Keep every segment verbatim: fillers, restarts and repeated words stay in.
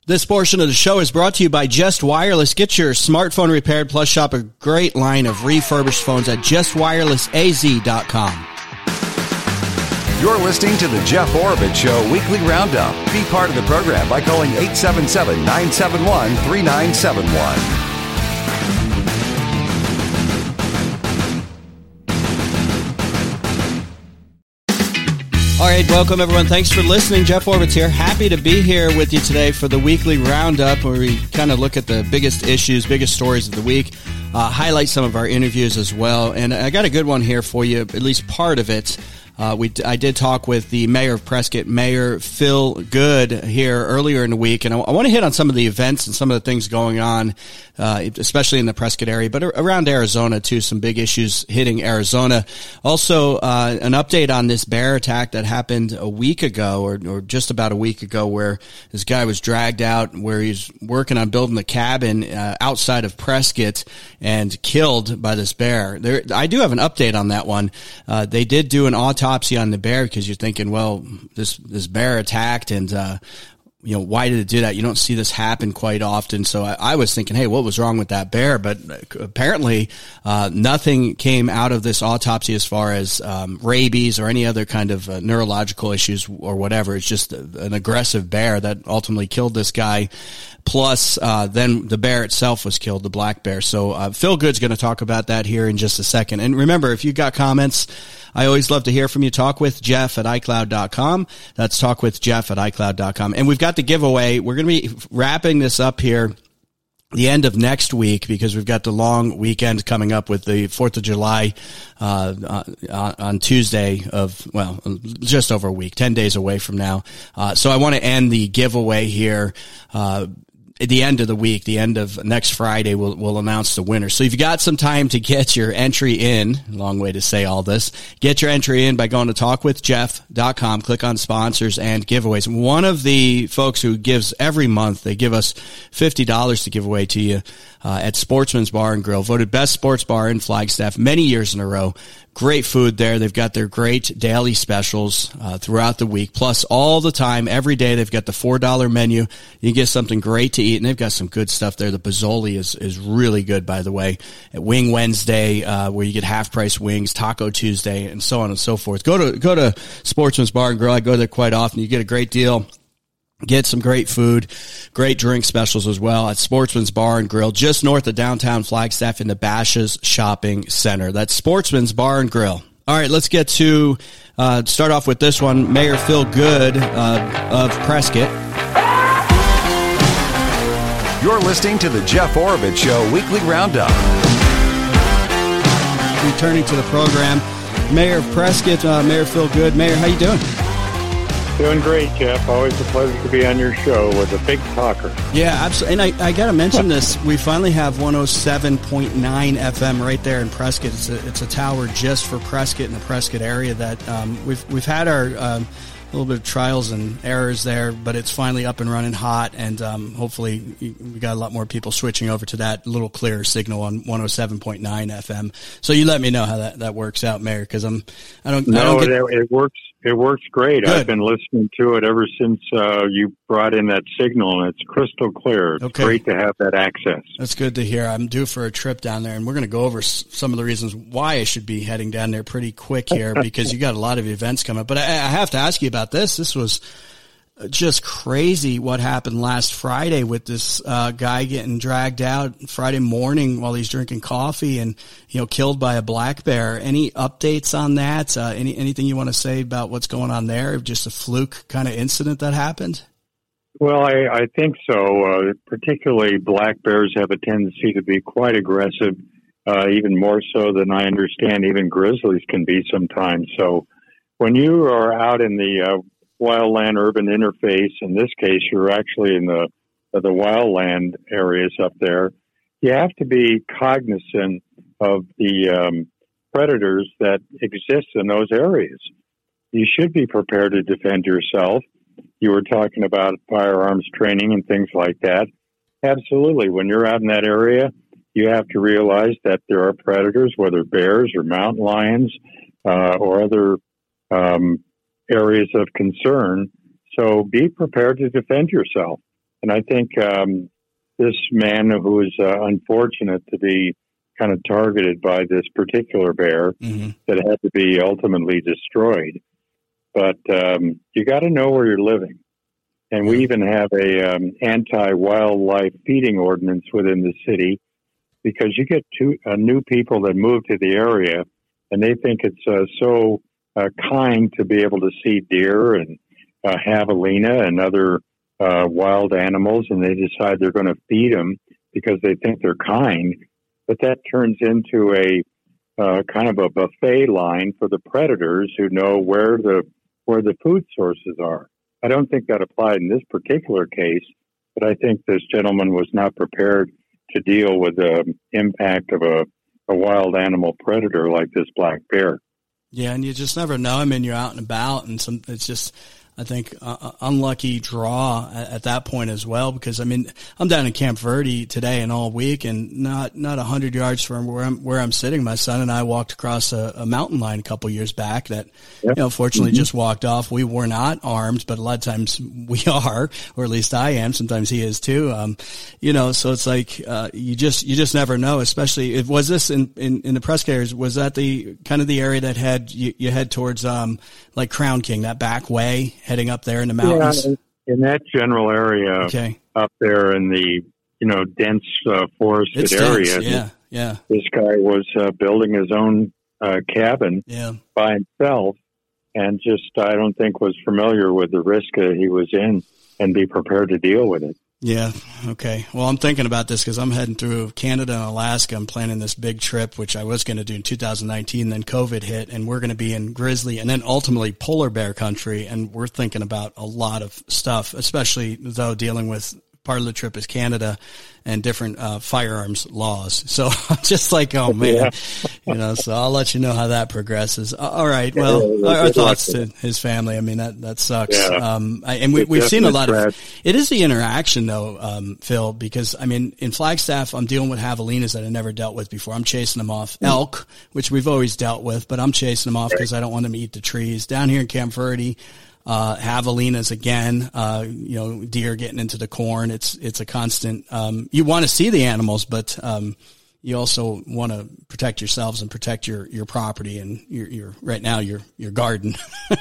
This portion of the show is brought to you by Just Wireless. Get your smartphone repaired, plus shop a great line of refurbished phones at just wireless a z dot com. You're listening to the Jeff Oravits Show Weekly Roundup. Be part of the program by calling eight seven seven, nine seven one, three nine seven one. All right, welcome everyone. Thanks for listening. Jeff Oravits here. Happy to be here with you today for the weekly roundup where we kind of look at the biggest issues, biggest stories of the week, uh, highlight some of our interviews as well. And I got a good one here for you, at least part of it. Uh, we I did talk with the mayor of Prescott, Mayor Phil Goode, here earlier in the week, and I, I want to hit on some of the events and some of the things going on, uh, especially in the Prescott area, but around Arizona too. Some big issues hitting Arizona. Also, uh, an update on this bear attack that happened a week ago, or, or just about a week ago, where this guy was dragged out, where he's working on building the cabin uh, outside of Prescott, and killed by this bear. There, I do have an update on that one. Uh, they did do an autopsy on the bear, because you're thinking, well, this this bear attacked, and uh you know, why did it do that? You don't see this happen quite often. So I, I was thinking, hey, what was wrong with that bear? But apparently uh nothing came out of this autopsy as far as um rabies or any other kind of uh, neurological issues or whatever. It's just an aggressive bear that ultimately killed this guy. Plus, uh, then the bear itself was killed, the black bear. So, uh, Phil Goode's going to talk about that here in just a second. And remember, if you've got comments, I always love to hear from you. Talk with Jeff at i cloud dot com. That's talk with Jeff at i cloud dot com. And we've got the giveaway. We're going to be wrapping this up here the end of next week, because we've got the long weekend coming up with the fourth of July, uh, on, on Tuesday of, well, just over a week, ten days away from now. Uh, so I want to end the giveaway here, uh, at the end of the week, the end of next Friday, we'll, we'll announce the winner. So you've got some time to get your entry in. Long way to say all this. Get your entry in by going to talk with jeff dot com. Click on sponsors and giveaways. One of the folks who gives every month, they give us fifty dollars to give away to you, uh, at Sportsman's Bar and Grill, voted best sports bar in Flagstaff many years in a row. Great food there. They've got their great daily specials uh, throughout the week. Plus, all the time, every day, they've got the four dollar menu. You get something great to eat, and they've got some good stuff there. The Pozzoli is, is really good, by the way. At Wing Wednesday, uh, where you get half-price wings, Taco Tuesday, and so on and so forth. Go to go to Sportsman's Bar and Grill. I go there quite often. You get a great deal. Get some great food, great drink specials as well at Sportsman's Bar and Grill, just north of downtown Flagstaff in the Bashas' Shopping Center. That's Sportsman's Bar and Grill. All right, let's get to uh, start off with this one. Mayor Phil Goode uh, of Prescott. You're listening to the Jeff Oravits Show Weekly Roundup. Returning to the program, Mayor of Prescott, uh, Mayor Phil Goode. Mayor, how you doing? Doing great, Jeff. Always a pleasure to be on your show with a big talker. Yeah, absolutely. And I, I got to mention this. We finally have one oh seven point nine F M right there in Prescott. It's a, it's a tower just for Prescott and the Prescott area that um, we've we've had our um, little bit of trials and errors there, but it's finally up and running hot, and um, hopefully we got a lot more people switching over to that little clearer signal on one oh seven point nine F M. So you let me know how that, that works out, Mayor, because I'm I don't no, I don't get... it, it works. It works great. Good. I've been listening to it ever since uh, you brought in that signal, and it's crystal clear. It's okay. Great to have that access. That's good to hear. I'm due for a trip down there, and we're going to go over s- some of the reasons why I should be heading down there pretty quick here, because you got a lot of events coming up. But I, I have to ask you about this. This was just crazy what happened last Friday with this uh, guy getting dragged out Friday morning while he's drinking coffee and, you know, killed by a black bear. Any updates on that? Uh, any anything you want to say about what's going on there? Just a fluke kind of incident that happened? Well, I, I think so. Uh, particularly black bears have a tendency to be quite aggressive, uh, even more so than I understand even grizzlies can be sometimes. So when you are out in the uh, wildland urban interface, in this case, you're actually in the the wildland areas up there, you have to be cognizant of the um, predators that exist in those areas. You should be prepared to defend yourself. You were talking about firearms training and things like that. Absolutely. When you're out in that area, you have to realize that there are predators, whether bears or mountain lions uh, or other um, areas of concern. So be prepared to defend yourself. And I think um, this man who was uh, unfortunate to be kind of targeted by this particular bear mm-hmm. that had to be ultimately destroyed. But um, you got to know where you're living. And we even have a um, anti-wildlife feeding ordinance within the city, because you get two uh, new people that move to the area, and they think it's uh, so uh, kind to be able to see deer and uh, javelina and other uh, wild animals, and they decide they're going to feed them because they think they're kind. But that turns into a uh, kind of a buffet line for the predators who know where the where the food sources are. I don't think that applied in this particular case, but I think this gentleman was not prepared to deal with the impact of a, a wild animal predator like this black bear. Yeah, and you just never know. I mean, you're out and about, and some it's just, I think, uh, unlucky draw at, at that point as well, because, I mean, I'm down in Camp Verde today and all week, and not not one hundred yards from where I'm where I'm sitting. My son and I walked across a, a mountain line a couple years back that, yep. you know, fortunately mm-hmm. just walked off. We were not armed, but a lot of times we are, or at least I am. Sometimes he is too. Um, you know, so it's like uh, you just you just never know. Especially if was this in, in, in the press carriers, was that the kind of the area that had you, you head towards um like Crown King, that back way heading up there in the mountains? Yeah, in that general area, okay. up there in the, you know, dense uh, forested it's area. Dense. Yeah, yeah. This guy was uh, building his own uh, cabin yeah. by himself, and just, I don't think, was familiar with the risk uh, he was in and be prepared to deal with it. Yeah. Okay. Well, I'm thinking about this because I'm heading through Canada and Alaska. I'm planning this big trip, which I was going to do in two thousand nineteen. Then COVID hit, and we're going to be in grizzly and then ultimately polar bear country. And we're thinking about a lot of stuff, especially though dealing with part of the trip is Canada and different uh, firearms laws. So I'm just like, oh man, yeah. you know, so I'll let you know how that progresses. All right. Well, our, our thoughts to his family. I mean, that, that sucks. Yeah. Um, I, and we, we've seen a lot of, it is the interaction though, um, Phil, because I mean, in Flagstaff, I'm dealing with javelinas that I never dealt with before. I'm chasing them off. Elk, which we've always dealt with, but I'm chasing them off because I don't want them to eat the trees. Down here in Camp Verde, Uh, javelinas again, uh, you know, deer getting into the corn. It's, it's a constant, um, you want to see the animals, but, um, you also want to protect yourselves and protect your, your property and your, your, right now, your, your garden.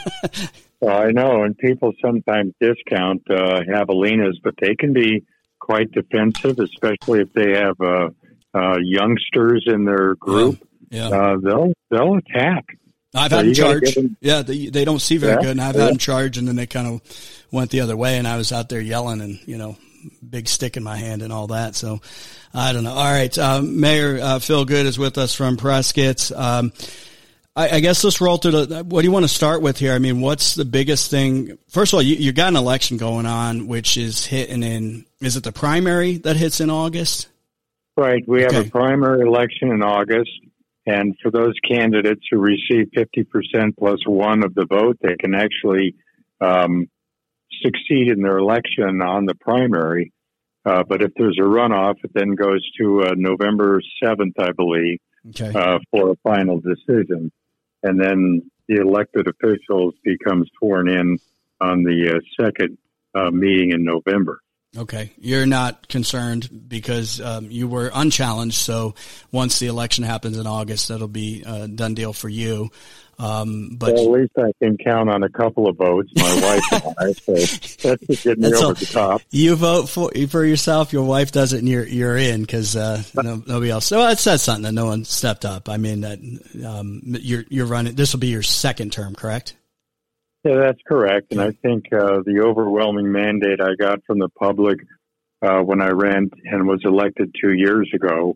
Well, I know, and people sometimes discount, uh, javelinas, but they can be quite defensive, especially if they have, uh, uh, youngsters in their group. Yeah. Yeah. Uh, they'll, they'll attack. I've so had them charge. Them, yeah, they they don't see very yeah, good, and I've yeah. had them charge, and then they kind of went the other way, and I was out there yelling and, you know, big stick in my hand and all that. So I don't know. All right. Um, Mayor uh, Phil Goode is with us from Prescott. Um, I, I guess let's roll through the, what do you want to start with here? I mean, what's the biggest thing? First of all, you, you got an election going on, which is hitting in, is it the primary that hits in August? Right. We have okay. a primary election in August. And for those candidates who receive fifty percent plus one of the vote, they can actually um, succeed in their election on the primary. Uh, but if there's a runoff, it then goes to uh, November seventh, I believe, okay. uh, for a final decision. And then the elected officials become sworn in on the uh, second uh, meeting in November. Okay. You're not concerned because um, you were unchallenged. So once the election happens in August, that'll be a done deal for you. Um, but well, at least I can count on a couple of votes, my wife and I. So that's just getting me over the top. You vote for for yourself. Your wife does it, and you're you're in because uh, no, nobody else. So that says something that no one stepped up. I mean, that um, you're you're running. This will be your second term, correct? Yeah, that's correct. And I think uh, the overwhelming mandate I got from the public uh, when I ran and was elected two years ago,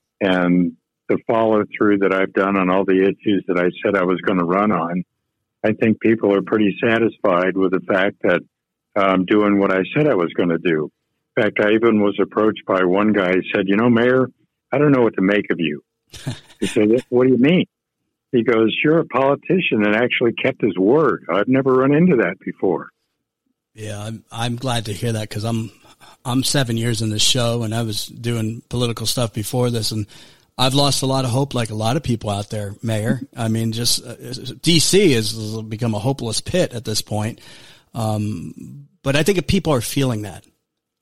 and the follow-through that I've done on all the issues that I said I was going to run on, I think people are pretty satisfied with the fact that I'm doing what I said I was going to do. In fact, I even was approached by one guy who said, you know, Mayor, I don't know what to make of you. He said, what do you mean? He goes, you're a politician that actually kept his word. I've never run into that before. Yeah, I'm, I'm glad to hear that because I'm I'm seven years in this show, and I was doing political stuff before this, and I've lost a lot of hope like a lot of people out there, Mayor. I mean, just uh, D C has become a hopeless pit at this point. Um, but I think if people are feeling that,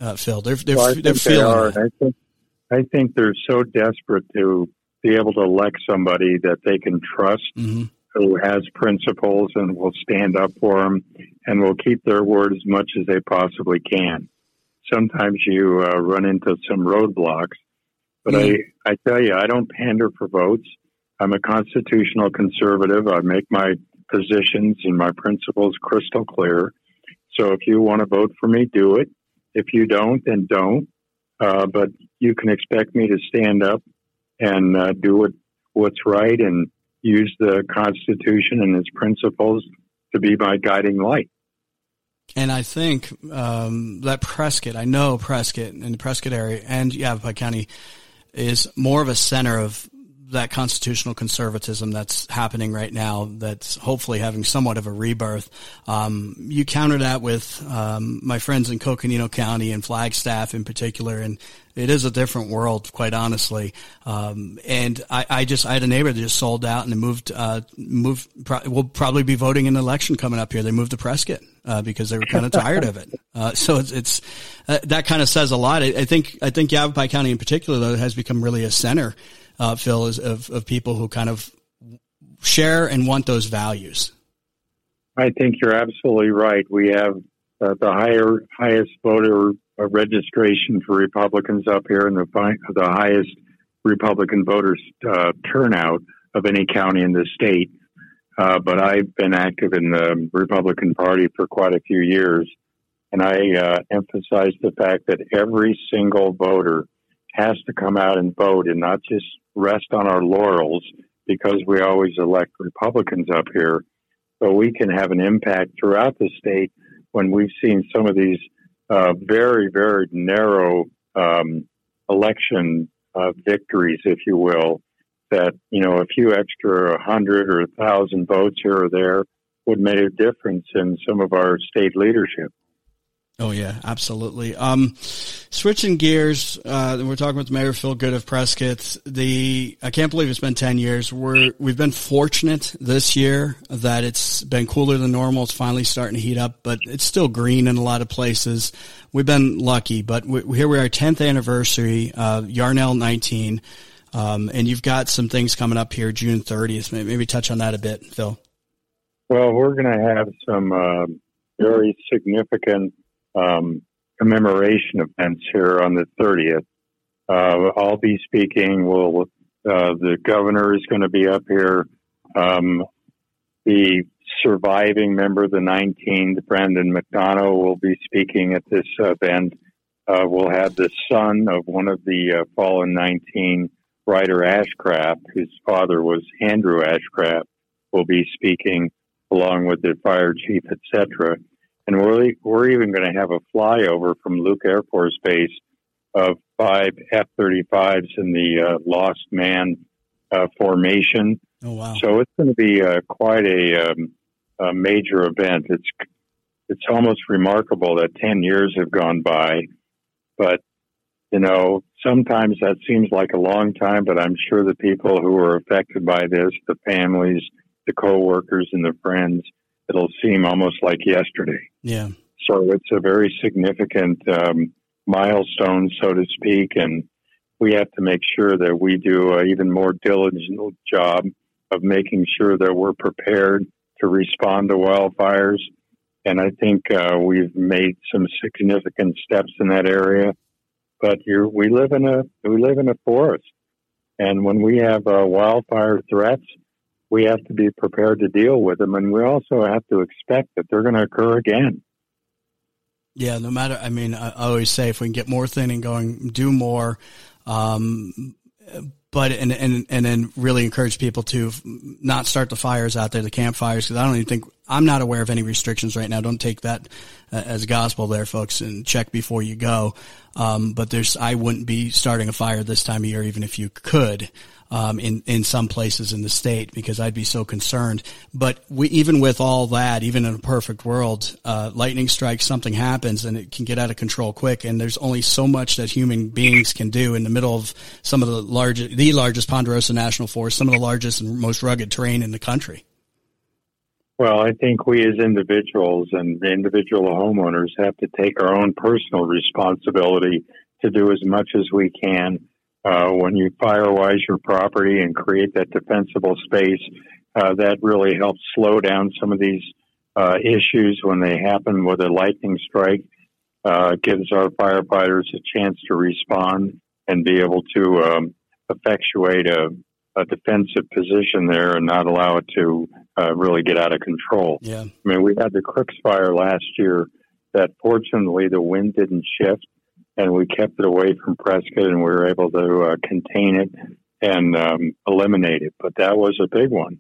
uh, Phil. They're they're well, they're feeling they I think I think they're so desperate to be able to elect somebody that they can trust, mm-hmm. who has principles and will stand up for them and will keep their word as much as they possibly can. Sometimes you uh, run into some roadblocks, but mm-hmm. I, I tell you, I don't pander for votes. I'm a constitutional conservative. I make my positions and my principles crystal clear. So if you want to vote for me, do it. If you don't, then don't. Uh, but you can expect me to stand up and uh, do what, what's right and use the Constitution and its principles to be my guiding light. And I think um, that Prescott, I know Prescott and the Prescott area and Yavapai County is more of a center of that constitutional conservatism that's happening right now, that's hopefully having somewhat of a rebirth. Um, you counter that with um, my friends in Coconino County and Flagstaff in particular, and it is a different world, quite honestly. Um, and I, I just, I had a neighbor that just sold out and moved, uh, moved, pro- will probably be voting in an election coming up here. They moved to Prescott, uh, because they were kind of tired of it. Uh, so it's, it's, uh, that kind of says a lot. I, I think, I think Yavapai County in particular, though, has become really a center, uh, Phil, is of, of people who kind of share and want those values. I think you're absolutely right. We have uh, the higher, highest voter uh, registration for Republicans up here and the, the highest Republican voters uh, turnout of any county in the state. Uh, but I've been active in the Republican Party for quite a few years, and I uh, emphasize the fact that every single voter has to come out and vote and not just rest on our laurels because we always elect Republicans up here. But we can have an impact throughout the state when we've seen some of these uh, very, very narrow um, election uh, victories, if you will, that, you know, a few extra hundred or a thousand votes here or there would make a difference in some of our state leadership. Oh, yeah, absolutely. Um, switching gears, uh, we're talking with Mayor Phil Goode of Prescott. The, I can't believe it's been ten years. We're, we've been fortunate this year that it's been cooler than normal. It's finally starting to heat up, but it's still green in a lot of places. We've been lucky, but we, here we are, tenth anniversary, uh, Yarnell nineteen. Um, and you've got some things coming up here June thirtieth. Maybe, maybe touch on that a bit, Phil. Well, we're going to have some uh, very significant um, commemoration events here on the thirtieth. Uh, I'll be speaking. We'll, uh, the governor is going to be up here. Um, the surviving member of the nineteenth, Brandon McDonough, will be speaking at this event. Uh, we'll have the son of one of the uh, fallen nineteen, Ryder Ashcraft, whose father was Andrew Ashcraft, will be speaking along with the fire chief, et cetera. And we're, we're even going to have a flyover from Luke Air Force Base of five F thirty-fives in the uh, Lost Man uh, formation. Oh, wow. So it's going to be uh, quite a, um, a major event. It's, it's almost remarkable that ten years have gone by, but you know, sometimes that seems like a long time, but I'm sure the people who are affected by this, the families, the coworkers, and the friends, it'll seem almost like yesterday. Yeah. So it's a very significant um, milestone, so to speak, and we have to make sure that we do an even more diligent job of making sure that we're prepared to respond to wildfires. And I think uh, we've made some significant steps in that area. But you're, we live in a we live in a forest, and when we have uh, wildfire threats, we have to be prepared to deal with them, and we also have to expect that they're going to occur again. Yeah, no matter. I mean, I always say if we can get more thinning going, do more. Um, but and and and then really encourage people to not start the fires out there, the campfires, because I don't even think I'm not aware of any restrictions right now. Don't take that uh, as gospel there, folks, and check before you go. Um, but there's, I wouldn't be starting a fire this time of year, even if you could, um, in, in some places in the state, because I'd be so concerned. But we, even with all that, even in a perfect world, uh, lightning strikes, something happens and it can get out of control quick. And there's only so much that human beings can do in the middle of some of the largest, the largest Ponderosa National Forest, some of the largest and most rugged terrain in the country. Well, I think we as individuals and the individual homeowners have to take our own personal responsibility to do as much as we can. Uh, when you firewise your property and create that defensible space, uh, that really helps slow down some of these uh, issues when they happen with a lightning strike. Uh, gives our firefighters a chance to respond and be able to um, effectuate a, a defensive position there and not allow it to uh, really get out of control. Yeah. I mean, we had the Crooks fire last year that fortunately the wind didn't shift and we kept it away from Prescott and we were able to uh, contain it and um, eliminate it. But that was a big one.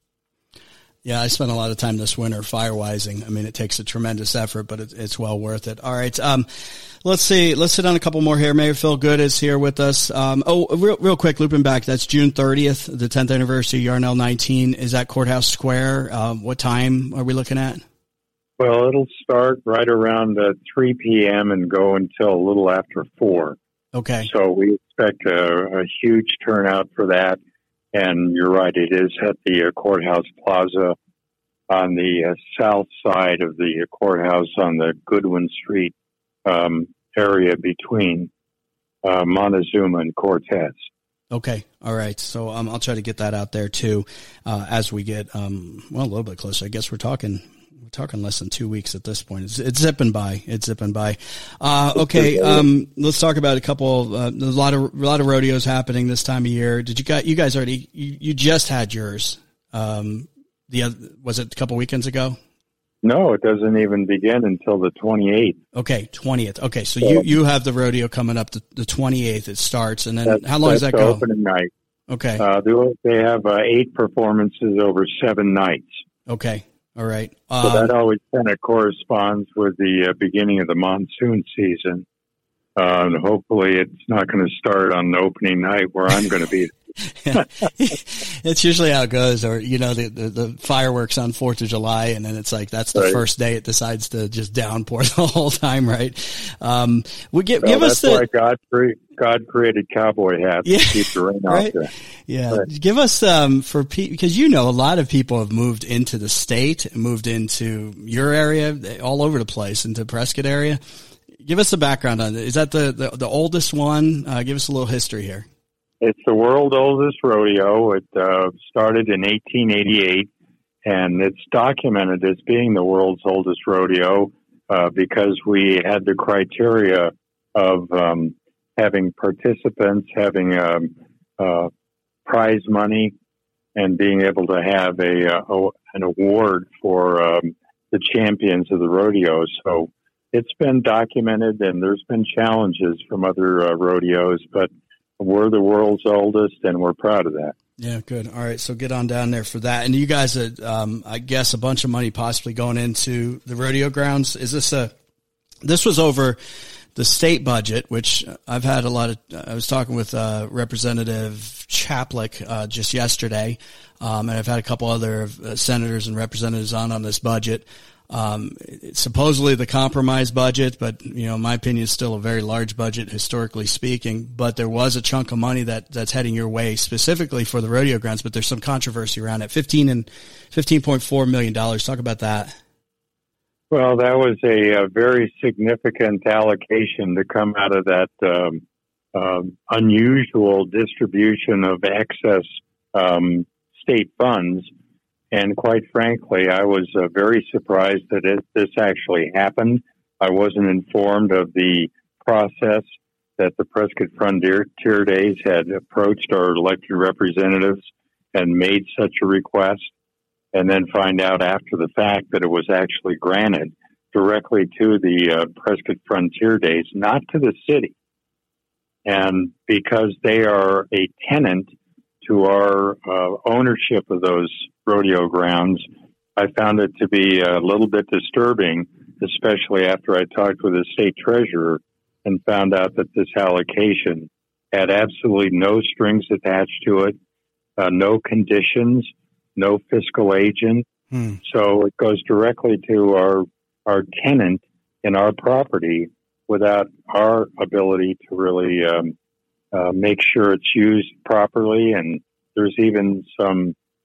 Yeah, I spent a lot of time this winter firewising. I mean, it takes a tremendous effort, but it, it's well worth it. All right. Um, let's see. Let's sit on a couple more here. Mayor Phil Goode is here with us. Um, oh, real, real quick, looping back. That's June thirtieth, the tenth anniversary of Yarnell nineteen. Is that Courthouse Square? Um, what time are we looking at? Well, it'll start right around uh, three p.m. and go until a little after four. Okay. So we expect a, a huge turnout for that. And you're right, it is at the uh, Courthouse Plaza on the uh, south side of the uh, courthouse on the Goodwin Street um, area between uh, Montezuma and Cortez. Okay. All right. So um, I'll try to get that out there too uh, as we get, um, well, a little bit closer. I guess we're talking we're talking less than two weeks at this point. It's, it's zipping by. It's zipping by. Uh, okay. Um, let's talk about a couple. Uh, there's a lot of a lot of rodeos happening this time of year. Did you guys? You guys already? You, you just had yours. Um, the other, was it a couple weekends ago? No, it doesn't even begin until the twenty-eighth. Okay, twentieth. Okay, so you, you have the rodeo coming up the, the twenty-eighth. It starts, and then that's, how long does that the go? Opening night. Okay. Uh, they have uh, eight performances over seven nights. Okay. All right. So Um, that always kind of corresponds with the uh, beginning of the monsoon season. Uh, and hopefully it's not going to start on the opening night where I'm going to be. It's usually how it goes, or, you know, the, the, the fireworks on fourth of July, and then it's like, that's the Right. first day it decides to just downpour the whole time, right? Um, we give, Well, give that's us the, why God, cre- God created cowboy hats Yeah, to keep the rain right? off there. yeah, Right. give us, um, for pe- because, you know, a lot of people have moved into the state, moved into your area, all over the place, into Prescott area. Give us a background on it. Is that the, the, the oldest one? Uh, give us a little history here. It's the world's oldest rodeo. It uh, started in eighteen eighty-eight, and it's documented as being the world's oldest rodeo uh, because we had the criteria of um, having participants, having um, uh, prize money, and being able to have a, a an award for um, the champions of the rodeo. So it's been documented, and there's been challenges from other uh, rodeos, but we're the world's oldest, and we're proud of that. Yeah, good. All right, so get on down there for that. And you guys, uh, um, I guess, a bunch of money possibly going into the rodeo grounds. Is this a? This was over the state budget, which I've had a lot of. I was talking with uh, Representative Chaplick uh, just yesterday, um, and I've had a couple other uh, senators and representatives on on this budget. Um, it's supposedly the compromise budget, but, you know, in my opinion, it's still a very large budget, historically speaking. But there was a chunk of money that, that's heading your way specifically for the rodeo grounds, but there's some controversy around it. Fifteen and fifteen point four million dollars. Talk about that. Well, that was a, a very significant allocation to come out of that um, um, unusual distribution of excess um, state funds. And quite frankly, I was uh, very surprised that it, this actually happened. I wasn't informed of the process that the Prescott Frontier Days had approached our elected representatives and made such a request, and then find out after the fact that it was actually granted directly to the uh, Prescott Frontier Days, not to the city. And because they are a tenant to our uh, ownership of those rodeo grounds, I found it to be a little bit disturbing, especially after I talked with the state treasurer and found out that this allocation had absolutely no strings attached to it, uh, no conditions, no fiscal agent. Hmm. So it goes directly to our our tenant in our property without our ability to really um, uh, make sure it's used properly. And there's even some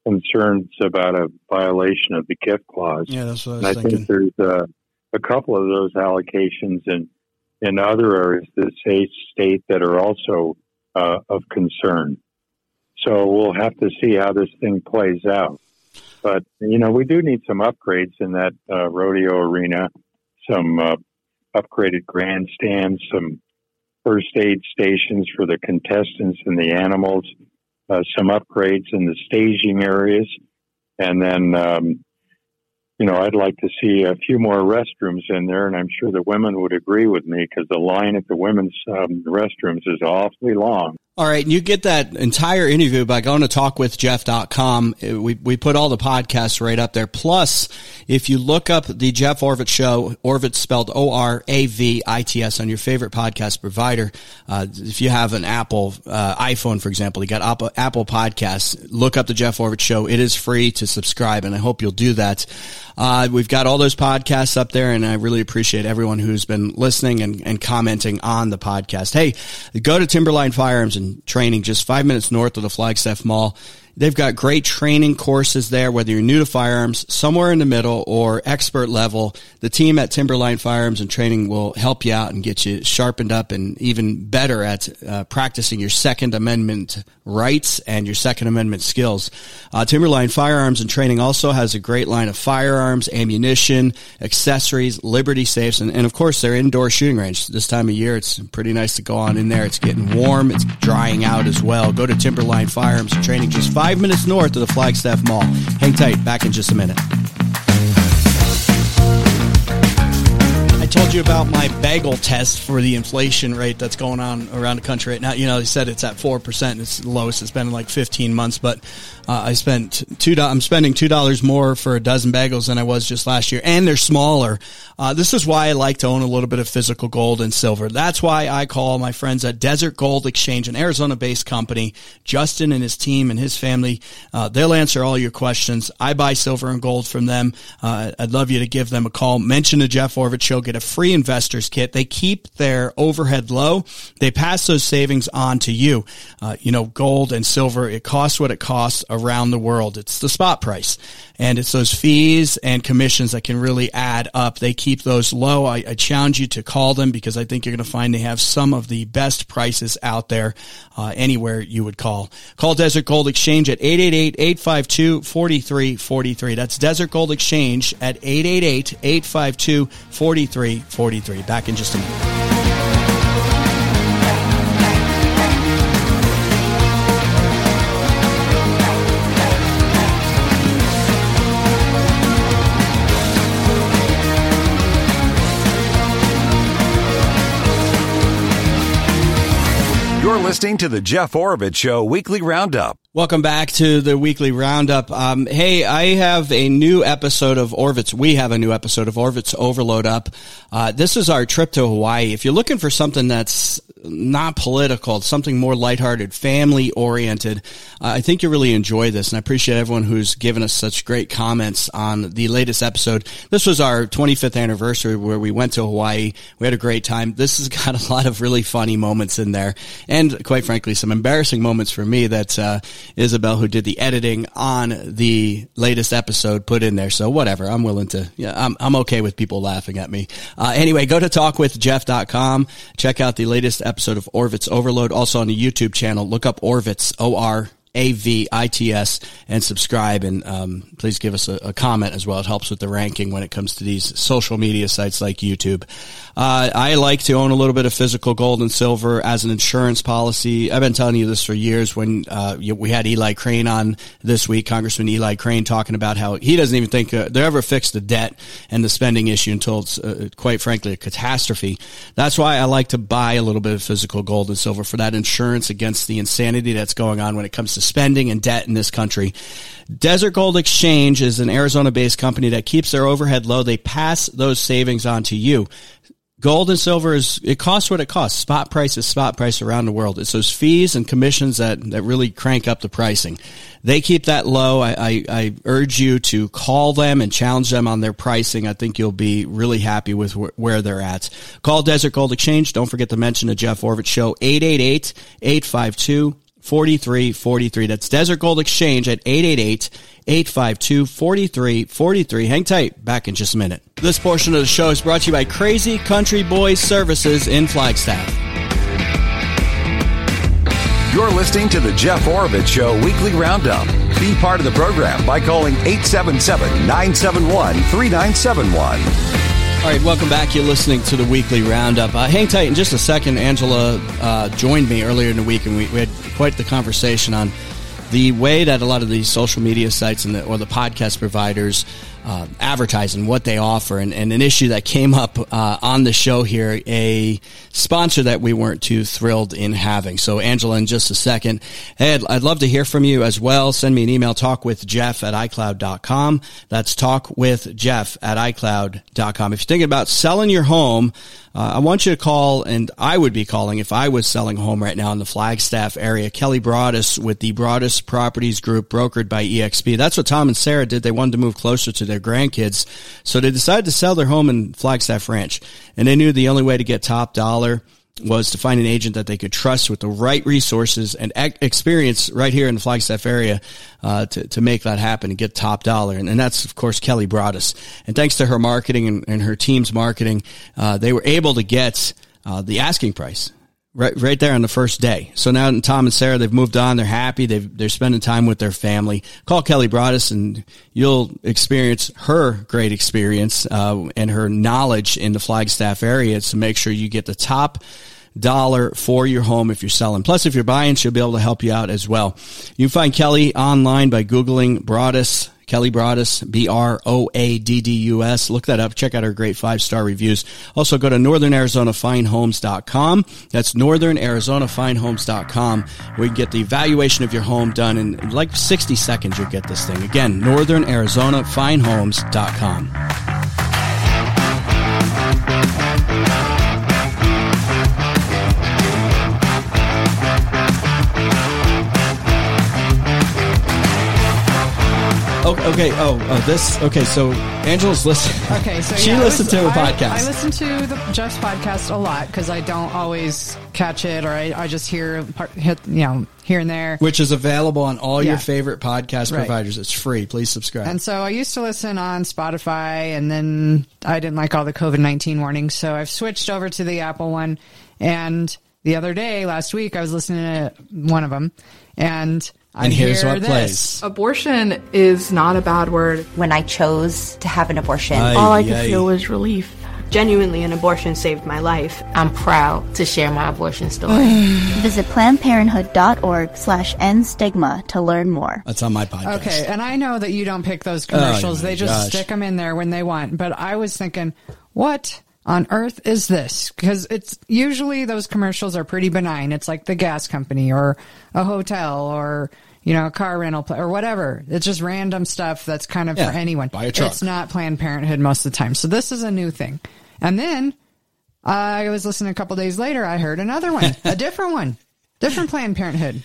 concerns about a violation of the gift clause. Yeah, that's what I was and I thinking. think there's a, a couple of those allocations in, in other areas of the state that are also uh, of concern. So we'll have to see how this thing plays out. But, you know, we do need some upgrades in that uh, rodeo arena, some uh, upgraded grandstands, some first aid stations for the contestants and the animals, uh, some upgrades in the staging areas. And then, um, you know, I'd like to see a few more restrooms in there, and I'm sure the women would agree with me because the line at the women's um, restrooms is awfully long. All right, and you get that entire interview by going to talk with jeff dot com. We we put all the podcasts right up there. Plus, if you look up the Jeff Oravits Show, Oravits spelled O R A V I T S on your favorite podcast provider. Uh, if you have an Apple uh, iPhone, for example, you got Apple, Apple Podcasts, look up the Jeff Oravits Show. It is free to subscribe, and I hope you'll do that. Uh, we've got all those podcasts up there, and I really appreciate everyone who's been listening and, and commenting on the podcast. Hey, go to Timberline Firearms and Training, just five minutes north of the Flagstaff Mall. They've got great training courses there, whether you're new to firearms, somewhere in the middle, or expert level. The team at Timberline Firearms and Training will help you out and get you sharpened up and even better at uh, practicing your Second Amendment rights and your Second Amendment skills. Uh, Timberline Firearms and Training also has a great line of firearms, ammunition, accessories, Liberty safes, and, and of course, their indoor shooting range. This time of year, it's pretty nice to go on in there. It's getting warm. It's drying out as well. Go to Timberline Firearms and Training, just five Five minutes north of the Flagstaff Mall. Hang tight. Back in just a minute. I told you about my bagel test for the inflation rate that's going on around the country right now. You know, they said it's at four percent. It's the lowest it's been in like fifteen months, but uh, I spent two dollars, I'm spending two dollars more for a dozen bagels than I was just last year, and they're smaller. Uh, this is why I like to own a little bit of physical gold and silver. That's why I call my friends at Desert Gold Exchange, an Arizona-based company. Justin and his team and his family, uh, they'll answer all your questions. I buy silver and gold from them. Uh, I'd love you to give them a call. Mention the Jeff Oravits Show. Get a free investor's kit. They keep their overhead low. They pass those savings on to you. Uh, you know, gold and silver, it costs what it costs around the world. It's the spot price. And it's those fees and commissions that can really add up. They keep those low. I, I challenge you to call them because I think you're going to find they have some of the best prices out there uh, anywhere you would call. Call Desert Gold Exchange at eight eight eight, eight five two, four three four three. That's Desert Gold Exchange at eight eight eight, eight five two, four three four three. Back in just a minute. You're listening to the Jeff Oravits Show Weekly Roundup. Welcome back to the Weekly Roundup. Um, hey, I have a new episode of Oravits. We have a new episode of Oravits Overload up. Uh, this is our trip to Hawaii. If you're looking for something that's not political, something more lighthearted, family-oriented, uh, I think you'll really enjoy this, and I appreciate everyone who's given us such great comments on the latest episode. This was our twenty-fifth anniversary where we went to Hawaii. We had a great time. This has got a lot of really funny moments in there, and quite frankly, some embarrassing moments for me that uh, Isabel, who did the editing on the latest episode, put in there. So whatever, I'm willing to, yeah, I'm, I'm okay with people laughing at me. Uh, anyway, go to talk with jeff dot com. Check out the latest episode of Oravits Overload. Also on the YouTube channel, look up Oravits, O R A V I T S, and subscribe, and um, please give us a, a comment as well. It helps with the ranking when it comes to these social media sites like YouTube. Uh, I like to own a little bit of physical gold and silver as an insurance policy. I've been telling you this for years. When uh, we had Eli Crane on this week, Congressman Eli Crane, talking about how he doesn't even think uh, they ever fix the debt and the spending issue until it's, uh, quite frankly, a catastrophe. That's why I like to buy a little bit of physical gold and silver for that insurance against the insanity that's going on when it comes to spending and debt in this country. Desert Gold Exchange is an Arizona-based company that keeps their overhead low. They pass those savings on to you. Gold and silver is, it costs what it costs. Spot price is spot price around the world. It's those fees and commissions that, that really crank up the pricing. They keep that low. I, I, I urge you to call them and challenge them on their pricing. I think you'll be really happy with wh- where they're at. Call Desert Gold Exchange. Don't forget to mention the Jeff Oravits Show, eight eight eight, eight five two, forty-three forty-three. That's Desert Gold Exchange at eight eight eight, eight five two, four three four three. Hang tight. Back in just a minute. This portion of the show is brought to you by Crazy Country Boys Services in Flagstaff. You're listening to the Jeff Oravits Show Weekly Roundup. Be part of the program by calling eight seven seven, nine seven one, three nine seven one. All right, welcome back. You're listening to the Weekly Roundup. Uh, hang tight in just a second. Angela uh, joined me earlier in the week, and we, we had quite the conversation on the way that a lot of these social media sites and the, or the podcast providers uh, advertise and what they offer. And, and an issue that came up uh, on the show here, a sponsor that we weren't too thrilled in having. So, Angela, in just a second. Hey, I'd, I'd love to hear from you as well. Send me an email, talkwithjeff at icloud dot com. That's talkwithjeff at icloud dot com. If you're thinking about selling your home, Uh, I want you to call, and I would be calling if I was selling a home right now in the Flagstaff area. Kelly Broadus with the Broadus Properties Group, brokered by E X P. That's what Tom and Sarah did. They wanted to move closer to their grandkids, so they decided to sell their home in Flagstaff Ranch. And they knew the only way to get top dollar was to find an agent that they could trust with the right resources and experience right here in the Flagstaff area uh, to, to make that happen and get top dollar. And, and that's, of course, Kelly Broadus. And thanks to her marketing and, and her team's marketing, uh, they were able to get uh, the asking price right right there on the first day. So now Tom and Sarah, they've moved on. They're happy. They've, they're spending time with their family. Call Kelly Broadus and you'll experience her great experience uh, and her knowledge in the Flagstaff area to make sure you get the top dollar for your home if you're selling. Plus, if you're buying, she'll be able to help you out as well. You can find Kelly online by Googling Broadus, Kelly Broadus, B R O A D D U S. Look that up. Check out her great five-star reviews. Also, go to northern arizona fine homes dot com. That's northern arizona fine homes dot com, where you get the evaluation of your home done in like sixty seconds. You'll get this thing. Again, northern arizona fine homes dot com. Okay. Oh, oh, this. Okay. So Angela's listening. Okay. So she yeah, listened was, to a I, podcast. I listen to the Jeff's podcast a lot because I don't always catch it, or I, I just hear, hit, you know, here and there. Which is available on all yeah. your favorite podcast right. providers. It's free. Please subscribe. And so I used to listen on Spotify, and then I didn't like all the COVID nineteen warnings, so I've switched over to the Apple one. And the other day, last week, I was listening to one of them, and I And here's hear what this. plays. Abortion is not a bad word. When I chose to have an abortion, Aye, All I could aye. feel was relief. Genuinely, an abortion saved my life. I'm proud to share my abortion story. visit planned parenthood dot org slash end stigma to learn more. That's on my podcast. Okay, and I know that you don't pick those commercials. Oh, my they just gosh. stick them in there when they want. But I was thinking, what on earth is this? Because it's usually those commercials are pretty benign. It's like the gas company or a hotel or, you know, a car rental pla- or whatever. It's just random stuff that's kind of Yeah, for anyone. buy a truck. It's not Planned Parenthood most of the time. So this is a new thing. And then uh, I was listening a couple days later. I heard another one, a different one, different Planned Parenthood.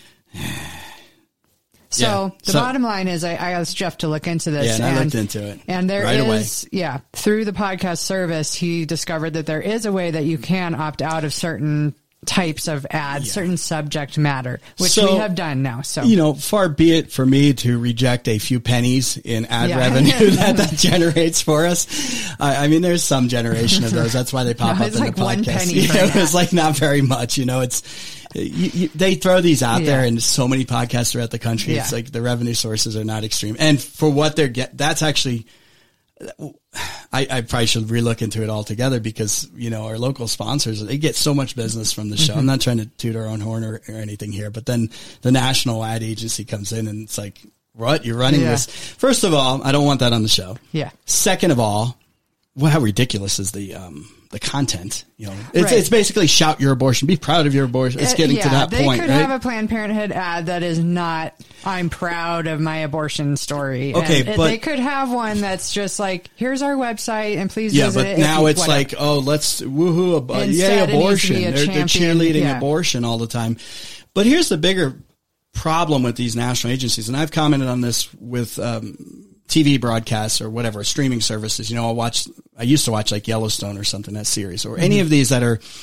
So Yeah. the So- bottom line is I, I asked Jeff to look into this. Yeah, and I and, looked into it And there right away. is, yeah, through the podcast service, he discovered that there is a way that you can opt out of certain types of ads, Yeah. certain subject matter, which So, we have done now. So, You know, far be it for me to reject a few pennies in ad Yeah. revenue that that generates for us. I, I mean, there's some generation of those. That's why they pop No, up it's in like the one podcast. penny Yeah, for an it was ad. like not very much. You know, it's you, you, they throw these out there, Yeah. and so many podcasts throughout the country. It's Yeah. like the revenue sources are not extreme, and for what they're get, that's actually. I, I probably should relook into it altogether because, you know, our local sponsors, they get so much business from the show. Mm-hmm. I'm not trying to toot our own horn or, or anything here, but then the national ad agency comes in and it's like, what? You're running Yeah. this. First of all, I don't want that on the show. yeah. Second of all, well, how ridiculous is the, um, the content, you know, it's, Right. it's basically shout your abortion, be proud of your abortion. It's Uh, getting yeah, to that they point, could right? have a Planned Parenthood ad that is not, I'm proud of my abortion story. Okay, And it- but- they could have one that's just like, here's our website and please Yeah, visit but it. if now you- it's whatever. like, oh, let's woohoo, ab- yay, Instead, it needs to abortion. be a They're, they're champion, cheerleading yeah. abortion all the time. But here's the bigger problem with these national agencies, and I've commented on this with um, T V broadcasts or whatever, streaming services. You know, I watch, I used to watch like Yellowstone or something, that series, or any of these that are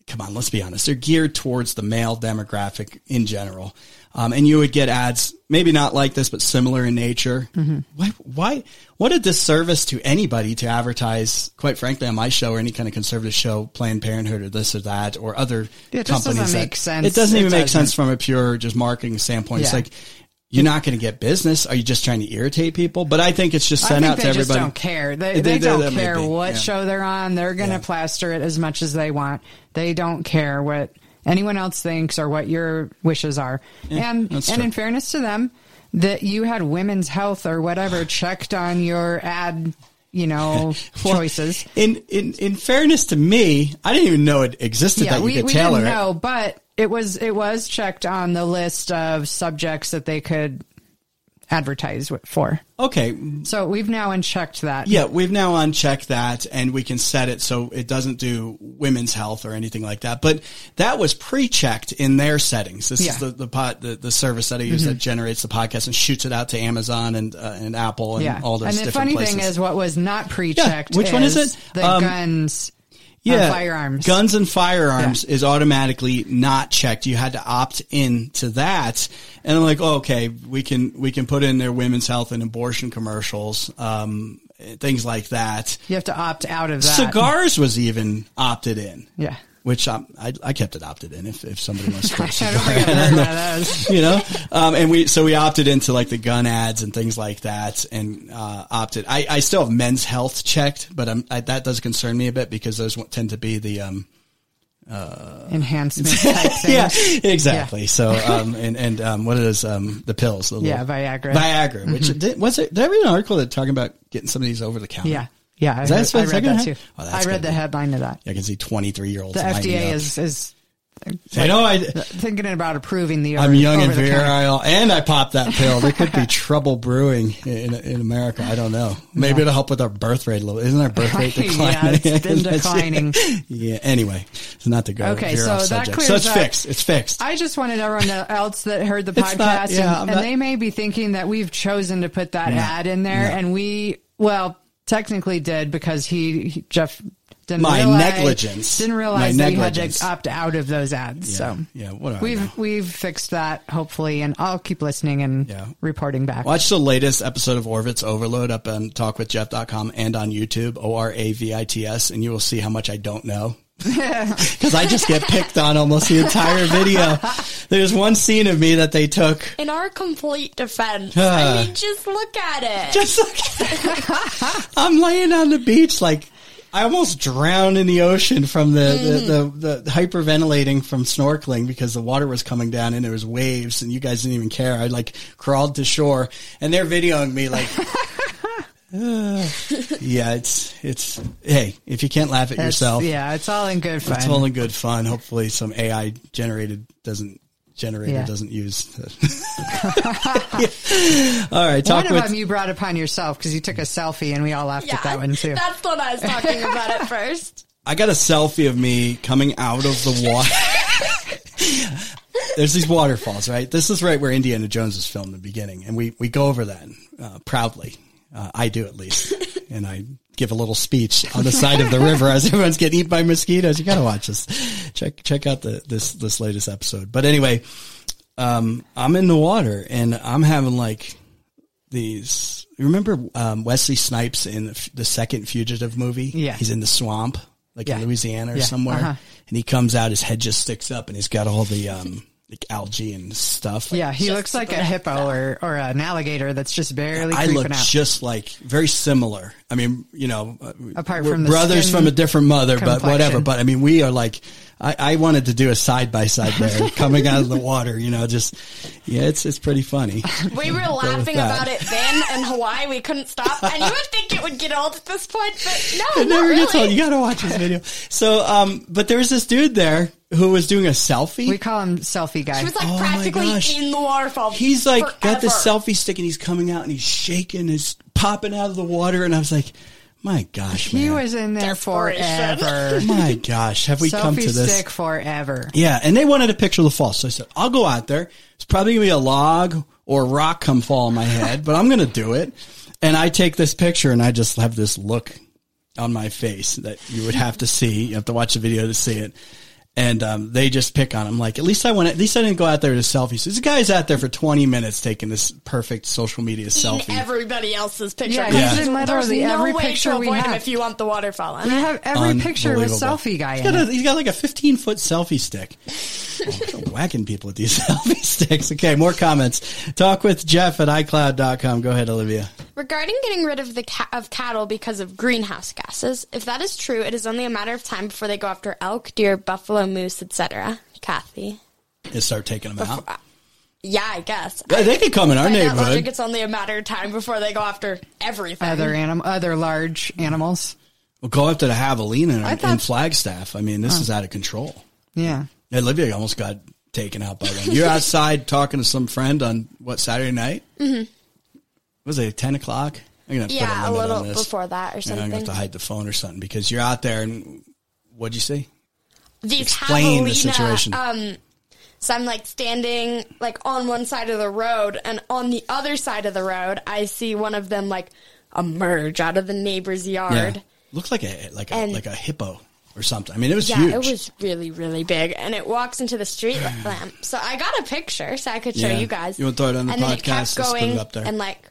come on, let's be honest. They're geared towards the male demographic in general. Um, and you would get ads, maybe not like this, but similar in nature. Mm-hmm. Why, why, what a disservice to anybody to advertise, quite frankly, on my show or any kind of conservative show, Planned Parenthood or this or that, or other it just companies. Doesn't that, make sense. It doesn't even it make doesn't. sense from a pure just marketing standpoint. Yeah. It's like, you're not going to get business. Are you just trying to irritate people? But I think it's just sent out to everybody. They just don't care. They, they, they don't care what yeah. show they're on. They're going to yeah. plaster it as much as they want. They don't care what anyone else thinks or what your wishes are. Yeah, and and true. In fairness to them, that you had women's health or whatever checked on your ad, you know, well, choices. In, in in fairness to me, I didn't even know it existed yeah, that you we, could we tailor didn't it. know, but it was it was checked on the list of subjects that they could advertise for. Okay. So we've now unchecked that. Yeah, we've now unchecked that, and we can set it so it doesn't do women's health or anything like that. But that was pre-checked in their settings. This yeah. is the the, pod, the the service that I use mm-hmm. that generates the podcast and shoots it out to Amazon and uh, and Apple and yeah. all those different places. And the funny places. thing is what was not pre-checked yeah. Which is one is it? The um, guns... Yeah, firearms. Guns and firearms yeah. is automatically not checked. You had to opt in to that, and I'm like, oh, okay, we can we can put in their women's health and abortion commercials, um, things like that. You have to opt out of that. Cigars was even opted in. Yeah. Which um, I I kept it opted in if, if somebody wants to put a cigar. I don't think I've heard about those. You know, um, and we so we opted into like the gun ads and things like that, and uh, opted. I, I still have men's health checked, but um, I, that does concern me a bit because those tend to be the um, uh, enhancement type things. Yeah, exactly. Yeah. So um, and and um, what is um the pills? The yeah, Viagra. Viagra. Mm-hmm. Which did, was it? Did I read an article that talking about getting some of these over the counter? Yeah. Yeah, I, is that heard, I read that too. Oh, I read the headline of that. I can see twenty-three year olds. The F D A is, is I know I thinking about approving the. I'm over, young over and virile, and I popped that pill. There could be trouble brewing in in America. I don't know. Maybe yeah. it'll help with our birth rate a little. Isn't our birth rate declining? Yeah, it's been declining. Yeah. Anyway, it's not to go. Okay, so that subject. clears So it's up. fixed. It's fixed. I just wanted everyone else that heard the It's podcast, not- yeah, and, I'm not- and they may be thinking that we've chosen to put that No, ad in there, no. and we well. Technically did because he, he Jeff didn't My realize, negligence. didn't realize My that he had negligence. to opt out of those ads. Yeah, so yeah, what do I we've know? we've fixed that hopefully, and I'll keep listening and Yeah. reporting back. Watch the latest episode of Orvit's Overload up on talk with jeff dot com and on YouTube, O R A V I T S, and you will see how much I don't know. Because I just get picked on almost the entire video. There's one scene of me that they took. In our complete defense, Uh, I mean, just look at it. Just look at it. I'm laying on the beach like I almost drowned in the ocean from the, mm. the, the, the hyperventilating from snorkeling because the water was coming down and there was waves and you guys didn't even care. I like crawled to shore and they're videoing me like... Uh, yeah, it's, it's, hey, if you can't laugh at It's- yourself, yeah, it's all in good fun. it's all in good fun. Hopefully some A I generated doesn't, generator Yeah. doesn't use. The All right. Talk One with, of them you brought upon yourself because you took a selfie and we all laughed Yeah, at that one too. that's what I was talking about at first. I got a selfie of me coming out of the water. There's these waterfalls, right? This is right where Indiana Jones was filmed in the beginning. And we, we go over that uh, proudly. Uh, I do at least. And I give a little speech on the side of the river as everyone's getting eaten by mosquitoes. You got to watch this. Check, check out the, this, this latest episode. But anyway, um, I'm in the water and I'm having like these, you remember, um, Wesley Snipes in the, the second Fugitive movie? Yeah. He's in the swamp, like Yeah. in Louisiana or Yeah. somewhere. Uh-huh. And he comes out, his head just sticks up and he's got all the, um, like algae and stuff. Yeah, he Just looks like a the- hippo or, or an alligator that's just barely I creeping look out. just like very similar. I mean, you know, uh, Apart we're from the brothers skin from a different mother, but complexion. whatever. But I mean, we are like, I, I wanted to do a side by side there coming out of the water, you know, just, yeah, it's, it's pretty funny. We were laughing that. about it then in Hawaii. We couldn't stop. And you would think it would get old at this point, but no, It not never gets really. old. You got to watch this video. So, um, but there was this dude there who was doing a selfie. We call him selfie guy. She was like Oh my practically gosh. in the waterfall. He's like got this forever. selfie stick and he's coming out and he's shaking, he's popping out of the water. And I was like, my gosh, man. He was in there Desperation. forever. My gosh, have we Selfie come to this? stick forever. Yeah, and they wanted a picture of the fall. So I said, I'll go out there. It's probably going to be a log or a rock come fall on my head, but I'm going to do it. And I take this picture and I just have this look on my face that you would have to see. You have to watch the video to see it. And um, they just pick on him. Like, at least I went. At least I didn't go out there to selfies. This guy's out there for twenty minutes taking this perfect social media selfie. Everybody else's picture. Yeah, Yeah. he's in literally There's no every way picture to we avoid him have. if you want the waterfall on. We have every picture with Unbelievable. selfie guy He's in got, it. a, he's got like a fifteen foot selfie stick. Oh, whacking people with these selfie sticks. Okay, more comments. Talk with Jeff at i cloud dot com. Go ahead, Olivia. Regarding getting rid of the ca- of cattle because of greenhouse gases, if that is true, it is only a matter of time before they go after elk, deer, buffalo, moose, et cetera. Kathy. And start taking them out. Yeah, I guess. Yeah, they could come in our By that neighborhood. logic, it's only a matter of time before they go after everything. Other anim- other large animals. We'll go after the javelina in, I in thought- Flagstaff. I mean, this is out of control. Yeah. Olivia almost got taken out by one. You're outside talking to some friend on, what, Saturday night? Mm-hmm. Was it ten o'clock? I'm gonna Yeah, put a, a limit little on this. before that or Yeah, something. I'm going to have to hide the phone or something because you're out there and what'd you say? These Explain the javelina, situation. Um, so I'm like standing like on one side of the road, and on the other side of the road, I see one of them like emerge out of the neighbor's yard. Yeah. Looked like a like a And- like a hippo or something. I mean, it was Yeah, huge. it was really, really big, and it walks into the street lamp. So I got a picture, so I could show Yeah. you guys. You wanna throw it on the and then it podcast? kept Let's put it going up there. and like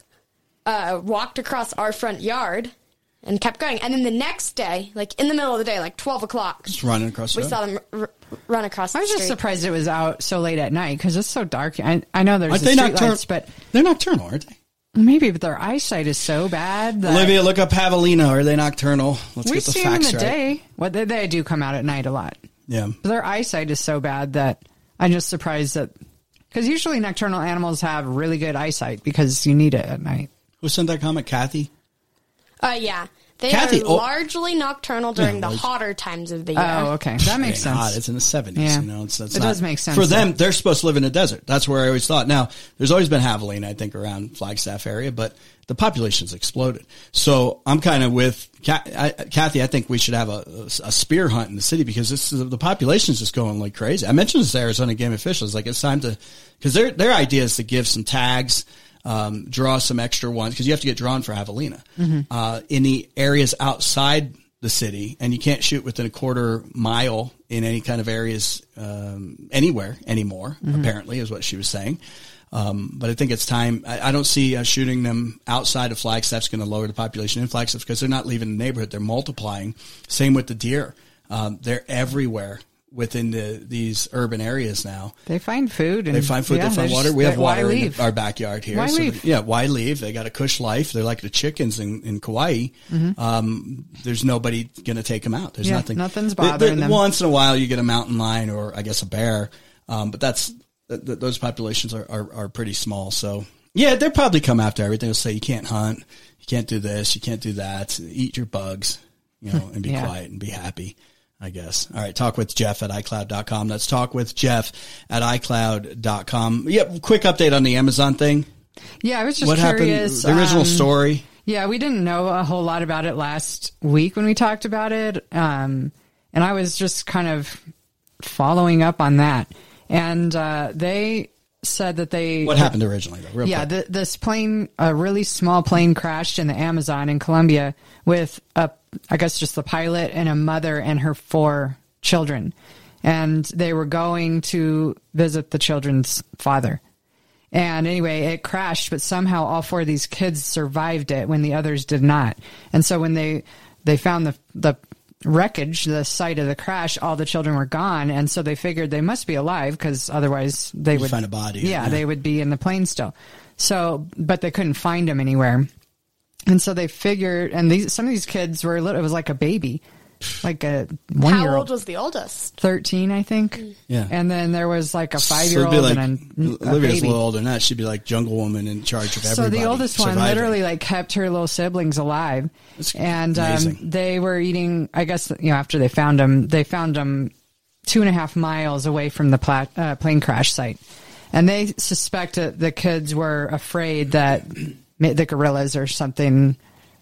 uh, walked across our front yard and kept going. And then the next day, like in the middle of the day, like twelve o'clock, Just running across the we road. saw them r- run across I the was street. just surprised it was out so late at night because it's so dark. I, I know there's Aren't the they street nocturnal? lights, but They're nocturnal, aren't they? maybe but their eyesight is so bad that Olivia, look up javelina. Are they nocturnal? Let's we get the see them in facts the right. day. Well, they, they do come out at night a lot. Yeah. But their eyesight is so bad that I'm just surprised that because usually nocturnal animals have really good eyesight because you need it at night. Who sent that comment? Kathy? Uh, yeah. They Kathy, are oh- largely nocturnal during Yeah, the large- hotter times of the year. Oh, okay, that makes It ain't hot. sense. It's in the seventies. Yeah. You know, it's, it's It not, does make sense, for them. though. They're supposed to live in a desert. That's where I always thought. Now, there's always been javelina, I think, around Flagstaff area, but the population's exploded. So I'm kind of with Ca- I, Kathy. I think we should have a, a spear hunt in the city because this is, the population's just going like crazy. I mentioned this to Arizona game officials. Like it's time to because their their idea is to give some tags. Um, draw some extra ones because you have to get drawn for javelina Mm-hmm. uh, in the areas outside the city, and you can't shoot within a quarter mile in any kind of areas um, anywhere anymore. Mm-hmm. Apparently, is what she was saying. Um, but I think it's time. I, I don't see uh, shooting them outside of Flagstaff's going to lower the population in Flagstaff because they're not leaving the neighborhood; they're multiplying. Same with the deer; um, they're everywhere within the these urban areas now. They find food and They find food, yeah, they find they're water. just- We have why water in leave? our backyard here. Why so leave? they- yeah, why leave? They got a cush life. They're like the chickens in, in Kauai. Mm-hmm. Um, there's nobody going to take them out. There's Yeah, nothing. nothing's They- they- bothering them. Once in a while you get a mountain lion or I guess a bear. Um, but that's, th- th- those populations are, are, are pretty small. So yeah, they'll probably come after everything. They'll say you can't hunt, you can't do this, you can't do that, eat your bugs, you know, and be Yeah. quiet and be happy. I guess. All right. Talk with Jeff at i cloud dot com. That's talk with Jeff at i cloud dot com. Yep. Quick update on the Amazon thing. Yeah, I was just What curious. happened? The original um, story. Yeah, we didn't know a whole lot about it last week when we talked about it. Um, and I was just kind of following up on that. And uh, they said that they... What happened originally, though? Real Yeah, quick. the, this plane, a really small plane crashed in the Amazon in Colombia with a, I guess just the pilot and a mother and her four children. And they were going to visit the children's father. And anyway, it crashed, but somehow all four of these kids survived it when the others did not. And so when they, they found the, the wreckage, the site of the crash, all the children were gone. And so they figured they must be alive because otherwise they You'd would find a body, Yeah, yeah. they would be in the plane still. So, but they couldn't find them anywhere. And so they figured, and these, some of these kids were little, it was like a baby, like a one How year old old, was the oldest? thirteen, I think. Yeah. And then there was like a five year So old it'd be like, and a, a Olivia's baby. a little older than that. She'd be like Jungle Woman in charge of So everybody. the oldest one surviving. literally like kept her little siblings alive, That's and um, amazing. they were eating. I guess you know after they found them, they found them two and a half miles away from the pla- uh, plane crash site, and they suspect that the kids were afraid that ma- the gorillas or something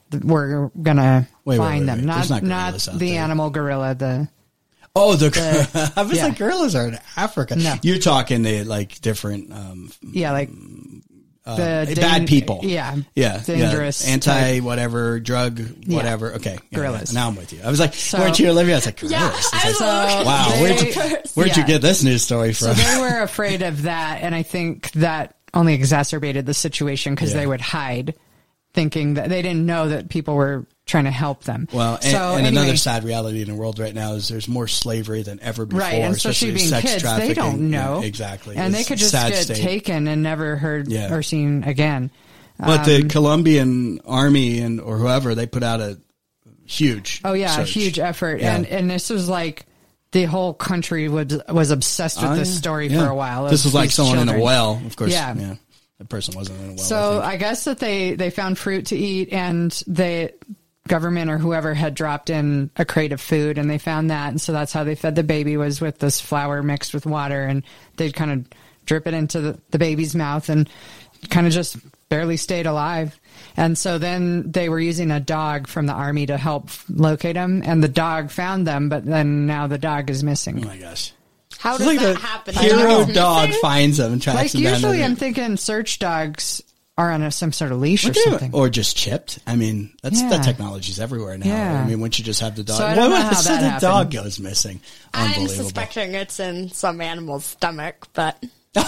were gonna Wait, wait, find wait, them. wait. Not There's not not gorillas out the there. animal gorilla. The Oh, the, I was yeah. like, gorillas are in Africa. No. You're talking the like different, um, yeah, like uh, The bad dan- people. yeah, Yeah. dangerous Yeah. Anti type. whatever, drug, whatever. Okay. Yeah, Guerrillas. yeah. Now I'm with you. I was like, So- weren't you Olivia? I was like, Yeah, guerrillas. I It's like, love wow, they- where'd you, where'd you Yeah. get this news story So from? they were afraid of that, and I think that only exacerbated the situation because Yeah. they would hide, thinking that they didn't know that people were trying to help them. Well, and, so, and anyway, another sad reality in the world right now is there's more slavery than ever before. right, and especially being sex kids, trafficking. they don't know. Yeah, exactly. and It's they could a just sad get state. taken and never heard Yeah. or seen again. But the Um, Colombian army and or whoever, they put out a huge Oh yeah, search. a huge effort, Yeah. and and this was like the whole country was was obsessed with Oh, this yeah. story Yeah. for a while. This of was like these someone in a children. well, of course. Yeah. Yeah, the person wasn't in a well. So I I, guess that they they found fruit to eat, and the government or whoever had dropped in a crate of food, and they found that, and so that's how they fed the baby, was with this flour mixed with water, and they'd kind of drip it into the, the baby's mouth, and kind of just barely stayed alive. And so then they were using a dog from the army to help locate him, and the dog found them, but then now the dog is missing. oh my gosh. How It's does like that the happen? hero Dogs dog missing? finds them and tracks Like them down. usually, to I'm the- thinking search dogs are on a, some sort of leash or Would you- something. or just chipped. I mean, that's Yeah. that technology's everywhere now. Yeah. I mean, once you just have the dog, So I don't What- know how so that the happened. dog goes missing. I'm Unbelievable. suspecting it's in some animal's stomach, but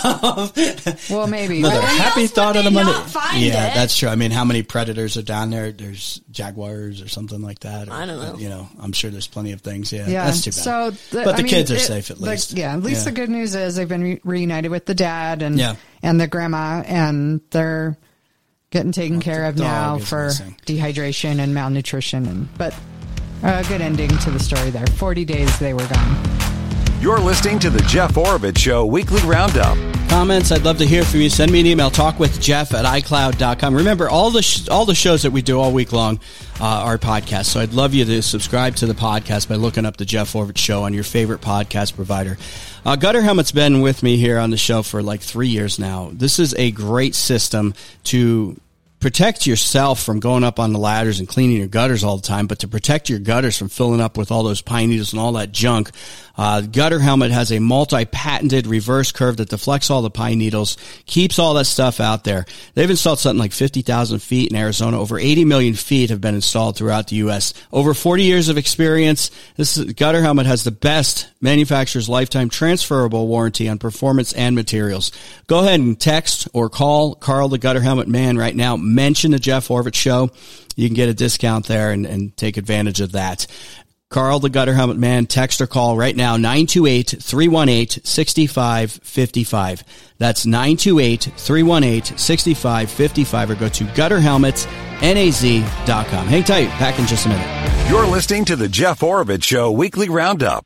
Well, maybe. Another Where happy else thought would on a they Monday. not find yeah, it? that's true. I mean, how many predators are down there? There's jaguars or something like that. Or, I don't know. You know, I'm sure there's plenty of things. Yeah, Yeah, that's too bad. So, the, but I the mean, kids are it- safe at the- least. yeah, at least Yeah. the good news is they've been re- reunited with the dad and Yeah. and the grandma, and they're getting taken Well, care the of dog now is for missing. dehydration and malnutrition. And but a good ending to the story there. Forty days they were gone. You're listening to the Jeff Oravich Show Weekly Roundup. Comments, I'd love to hear from you. Send me an email, talkwithjeff at icloud dot com. Remember, all the sh- all the shows that we do all week long uh, are podcasts, so I'd love you to subscribe to the podcast by looking up the Jeff Oravich Show on your favorite podcast provider. Uh, Gutter Helmet's been with me here on the show for like three years now. This is a great system to protect yourself from going up on the ladders and cleaning your gutters all the time, but to protect your gutters from filling up with all those pine needles and all that junk. Uh, Gutter Helmet has a multi-patented reverse curve that deflects all the pine needles, keeps all that stuff out there. They've installed something like fifty thousand feet in Arizona. Over eighty million feet have been installed throughout the U S. Over forty years of experience. This is, Gutter Helmet has the best manufacturer's lifetime transferable warranty on performance and materials. Go ahead and text or call Carl the Gutter Helmet Man right now. Mention the Jeff Oravich Show. You can get a discount there and, and take advantage of that. Carl the Gutter Helmet Man, text or call right now, nine two eight, three one eight, six five five five. That's nine two eight, three one eight, six five five five, or go to gutter helmets n a z dot com. Hang tight, back in just a minute. You're listening to the Jeff Oravich Show Weekly Roundup.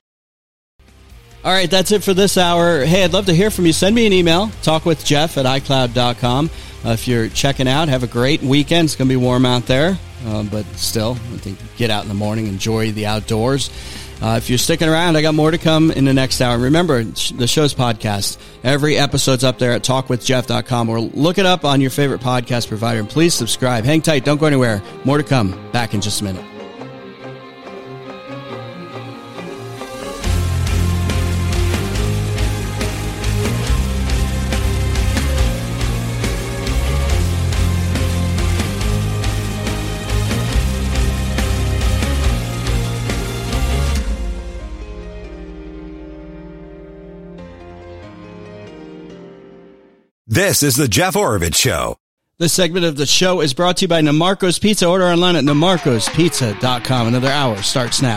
All right, that's it for this hour. Hey, I'd love to hear from you. Send me an email, talkwithjeff at icloud dot com. Uh, if you're checking out, have a great weekend. It's going to be warm out there, uh, but still, I think get out in the morning, enjoy the outdoors. Uh, if you're sticking around, I got more to come in the next hour. Remember, the show's podcast. Every episode's up there at talk with jeff dot com, or look it up on your favorite podcast provider, and please subscribe. Hang tight. Don't go anywhere. More to come. Back in just a minute. This is the Jeff Oravich Show. This segment of the show is brought to you by Namarco's Pizza. Order online at namarcos pizza dot com. Another hour starts now.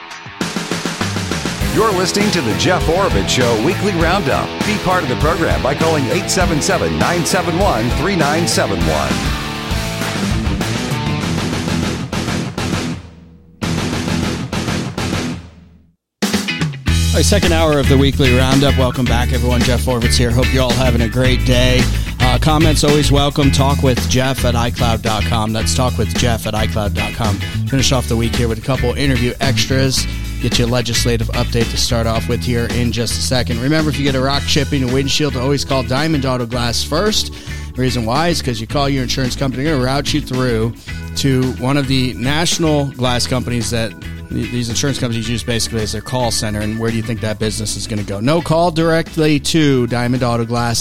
You're listening to the Jeff Oravich Show Weekly Roundup. Be part of the program by calling eight seven seven, nine seven one, three nine seven one. All right, second hour of the weekly roundup. Welcome back, everyone. Jeff Oravich here. Hope you're all having a great day. Uh, comments always welcome. Talk with Jeff at icloud dot com. That's talk with Jeff at icloud dot com. Finish off the week here with a couple interview extras. Get you a legislative update to start off with here in just a second. Remember, if you get a rock chipping, a windshield, to always call Diamond Auto Glass first. The reason why is because you call your insurance company, they're going to route you through to one of the national glass companies that these insurance companies use basically as their call center. And where do you think that business is going to go? No, call directly to Diamond Auto Glass.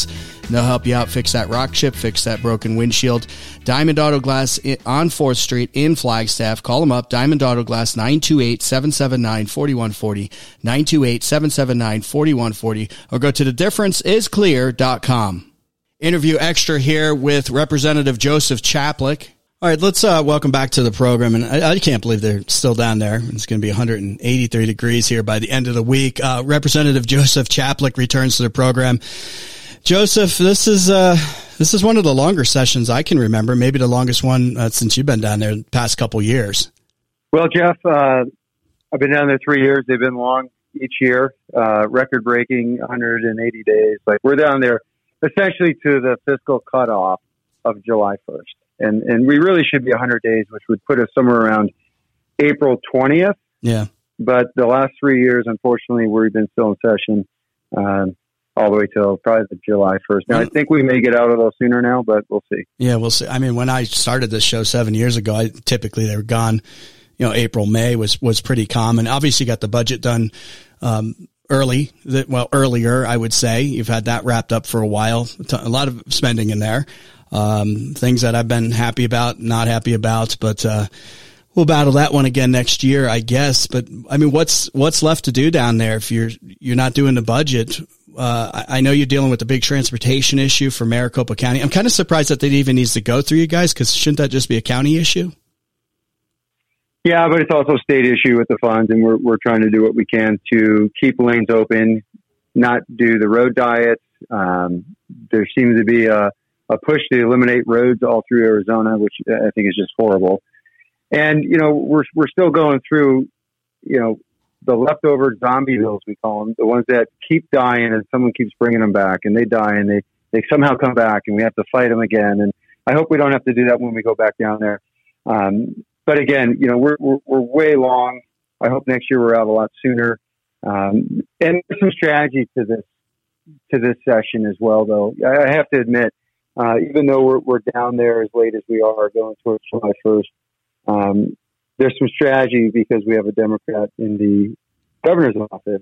and they'll help you out, fix that rock chip, fix that broken windshield. Diamond Auto Glass on fourth Street in Flagstaff. Call them up, Diamond Auto Glass, nine two eight, seven seven nine, four one four zero, nine two eight, seven seven nine, four one four zero, or go to the difference is clear dot com. Interview extra here with Representative Joseph Chaplik. All right, let's uh, welcome back to the program. And I, I can't believe they're still down there. It's going to be one hundred eighty-three degrees here by the end of the week. Uh, Representative Joseph Chaplik returns to the program. Joseph, this is uh, this is one of the longer sessions I can remember, maybe the longest one uh, since you've been down there the past couple years. Well, Jeff, uh, I've been down there three years. They've been long each year, uh, record-breaking one hundred eighty days. Like, we're down there essentially to the fiscal cutoff of July first. And and we really should be one hundred days, which would put us somewhere around April twentieth. Yeah. But the last three years, unfortunately, we've been still in session um, all the way till probably the July first. Now, I think we may get out a little sooner now, but we'll see. Yeah, we'll see. I mean, when I started this show seven years ago, I, typically they were gone. You know, April, May was, was pretty common. Obviously, you got the budget done um, early. That well, earlier, I would say. You've had that wrapped up for a while. A lot of spending in there. Um, things that I've been happy about, not happy about, but, uh, we'll battle that one again next year, I guess. But I mean, what's, what's left to do down there if you're, you're not doing the budget? Uh, I, I know you're dealing with the big transportation issue for Maricopa County. I'm kind of surprised that that even needs to go through you guys, because shouldn't that just be a county issue? Yeah, but it's also a state issue with the funds, and we're, we're trying to do what we can to keep lanes open, not do the road diets. Um, there seems to be a, a push to eliminate roads all through Arizona, which I think is just horrible. And, you know, we're, we're still going through, you know, the leftover zombie bills, we call them, the ones that keep dying and someone keeps bringing them back, and they die and they, they somehow come back and we have to fight them again. And I hope we don't have to do that when we go back down there. Um, but again, you know, we're, we're, we're way long. I hope next year we're out a lot sooner. Um, and there's some strategy to this, to this session as well, though. I have to admit, Uh, even though we're, we're down there as late as we are going towards July first, um, there's some strategy because we have a Democrat in the governor's office,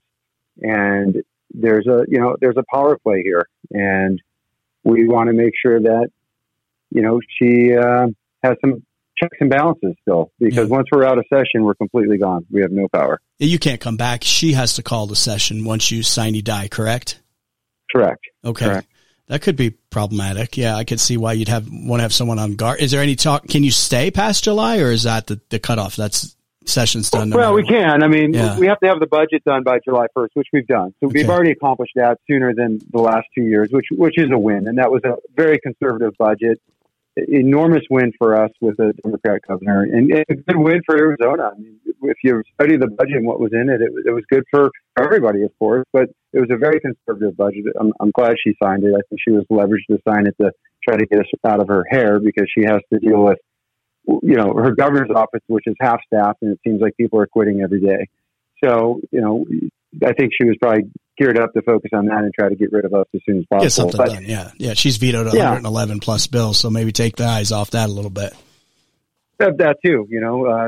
and there's a, you know, there's a power play here, and we want to make sure that, you know, she uh, has some checks and balances still, because yeah. once we're out of session, we're completely gone. We have no power. You can't come back. She has to call the session once you sign, you die, correct? Correct. Okay. Correct. That could be problematic. Yeah, I could see why you'd have want to have someone on guard. Is there any talk? Can you stay past July, or is that the, the cutoff? That's session's done. No well, we can. I mean, yeah. we have to have the budget done by July first, which we've done. So okay. we've already accomplished that sooner than the last two years, which which is a win. And that was a very conservative budget. Enormous win for us with a Democrat governor, and a good win for Arizona. I mean, if you study the budget and what was in it, it, it was good for everybody, of course, but it was a very conservative budget. I'm, I'm glad she signed it. I think she was leveraged to sign it to try to get us out of her hair, because she has to deal with, you know, her governor's office, which is half staffed, and it seems like people are quitting every day. So, you know, I think she was probably geared up to focus on that and try to get rid of us as soon as possible. Get something but, done, yeah. Yeah, she's vetoed one hundred eleven yeah. plus bills, so maybe take the eyes off that a little bit. That, that too, you know. Uh,